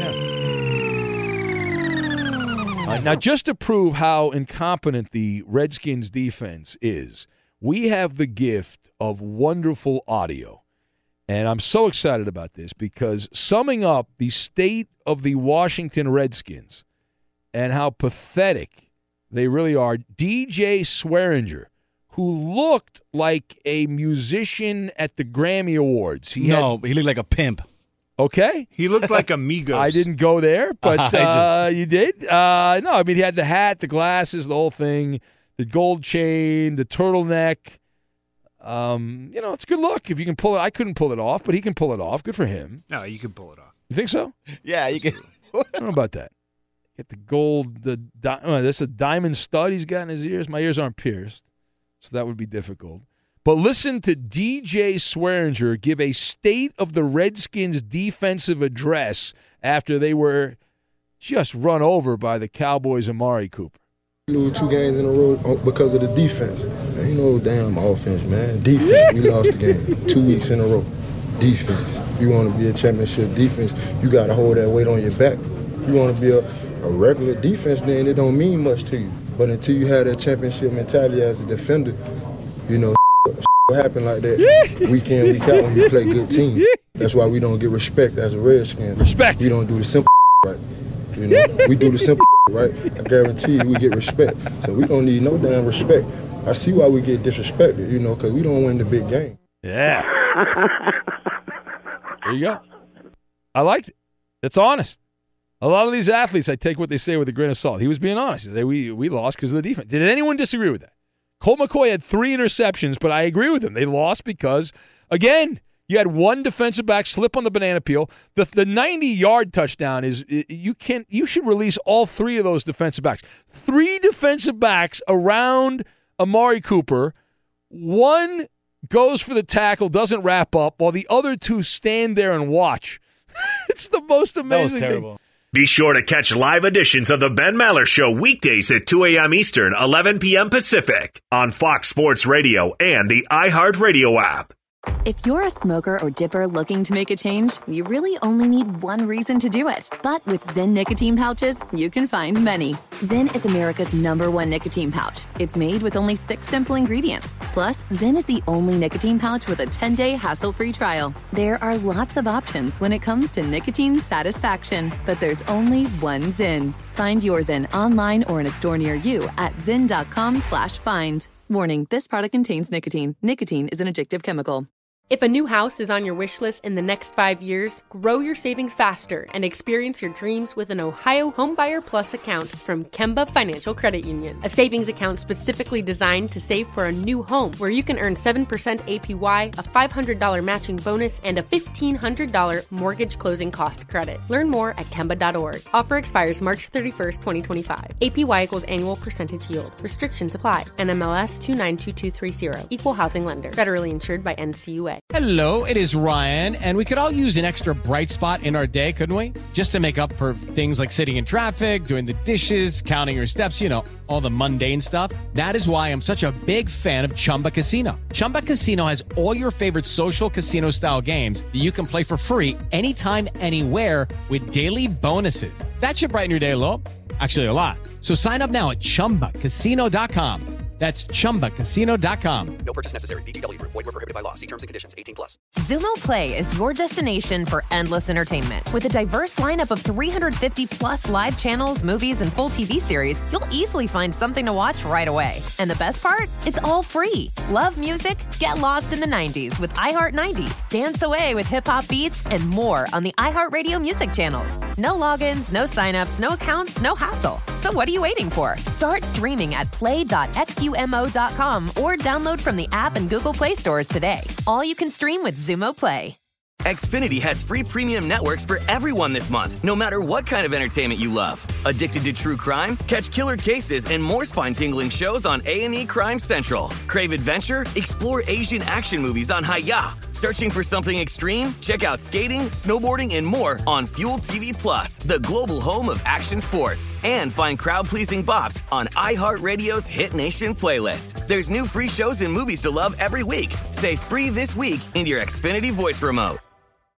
yeah. Now, just to prove how incompetent the Redskins defense is, we have the gift of wonderful audio. And I'm so excited about this because summing up the state of the Washington Redskins and how pathetic they really are, DJ Swearinger, who looked like a musician at the Grammy Awards. He looked like a pimp. Okay. He looked like Amigos. I didn't go there, but you did? No, I mean, he had the hat, the glasses, the whole thing, the gold chain, the turtleneck. It's a good look if you can pull it. I couldn't pull it off, but he can pull it off. Good for him. No, you can pull it off. You think so? Yeah, you can. I don't know about that. Get the gold, that's a diamond stud he's got in his ears. My ears aren't pierced, so that would be difficult. But listen to DJ Swearinger give a state of the Redskins defensive address after they were just run over by the Cowboys' Amari Cooper. We lose 2 games in a row because of the defense. Ain't no damn offense, man. Defense. We lost the game 2 weeks in a row. Defense. If you want to be a championship defense, you got to hold that weight on your back. If you want to be a regular defense, then it don't mean much to you. But until you have that championship mentality as a defender, what happen like that week in, week out when you play good teams. That's why we don't get respect as a Redskin. Respect. We don't do the simple right. We do the simple right. I guarantee you we get respect. So we don't need no damn respect. I see why we get disrespected, because we don't win the big game. Yeah. There you go. I liked it. It's honest. A lot of these athletes, I take what they say with a grain of salt. He was being honest. He said, we lost because of the defense. Did anyone disagree with that? Colt McCoy had 3 interceptions, but I agree with him. They lost because, again, you had one defensive back slip on the banana peel. The 90-yard touchdown is you should release all 3 of those defensive backs. 3 defensive backs around Amari Cooper. One goes for the tackle, doesn't wrap up, while the other 2 stand there and watch. It's the most amazing That was terrible. thing. Be sure to catch live editions of The Ben Maller Show weekdays at 2 a.m. Eastern, 11 p.m. Pacific on Fox Sports Radio and the iHeartRadio app. If you're a smoker or dipper looking to make a change, you really only need one reason to do it. But with Zyn nicotine pouches, you can find many. Zyn is America's #1 nicotine pouch. It's made with only 6 simple ingredients. Plus, Zyn is the only nicotine pouch with a 10-day hassle-free trial. There are lots of options when it comes to nicotine satisfaction, but there's only one Zyn. Find your Zyn online or in a store near you at zyn.com/find. Warning, this product contains nicotine. Nicotine is an addictive chemical. If a new house is on your wish list in the next 5 years, grow your savings faster and experience your dreams with an Ohio Homebuyer Plus account from Kemba Financial Credit Union. A savings account specifically designed to save for a new home where you can earn 7% APY, a $500 matching bonus, and a $1,500 mortgage closing cost credit. Learn more at Kemba.org. Offer expires March 31st, 2025. APY equals annual percentage yield. Restrictions apply. NMLS 292230. Equal housing lender. Federally insured by NCUA. Hello, it is Ryan, and we could all use an extra bright spot in our day, couldn't we? Just to make up for things like sitting in traffic, doing the dishes, counting your steps, all the mundane stuff. That is why I'm such a big fan of Chumba Casino. Chumba Casino has all your favorite social casino-style games that you can play for free anytime, anywhere with daily bonuses. That should brighten your day a little. Actually, a lot. So sign up now at ChumbaCasino.com. That's ChumbaCasino.com. No purchase necessary. VGW Group. Void where prohibited by law. See terms and conditions. 18+. Xumo Play is your destination for endless entertainment. With a diverse lineup of 350+ live channels, movies, and full TV series, you'll easily find something to watch right away. And the best part? It's all free. Love music? Get lost in the 90s with iHeart 90s. Dance away with hip-hop beats and more on the iHeartRadio music channels. No logins, no signups, no accounts, no hassle. So what are you waiting for? Start streaming at play.xumo.com or download from the app and Google Play stores today. All you can stream with Xumo Play. Xfinity has free premium networks for everyone this month, no matter what kind of entertainment you love. Addicted to true crime? Catch killer cases and more spine-tingling shows on A&E Crime Central. Crave adventure? Explore Asian action movies on Hi-Ya. Searching for something extreme? Check out skating, snowboarding, and more on Fuel TV Plus, the global home of action sports. And find crowd-pleasing bops on iHeartRadio's Hit Nation playlist. There's new free shows and movies to love every week. Say free this week in your Xfinity voice remote.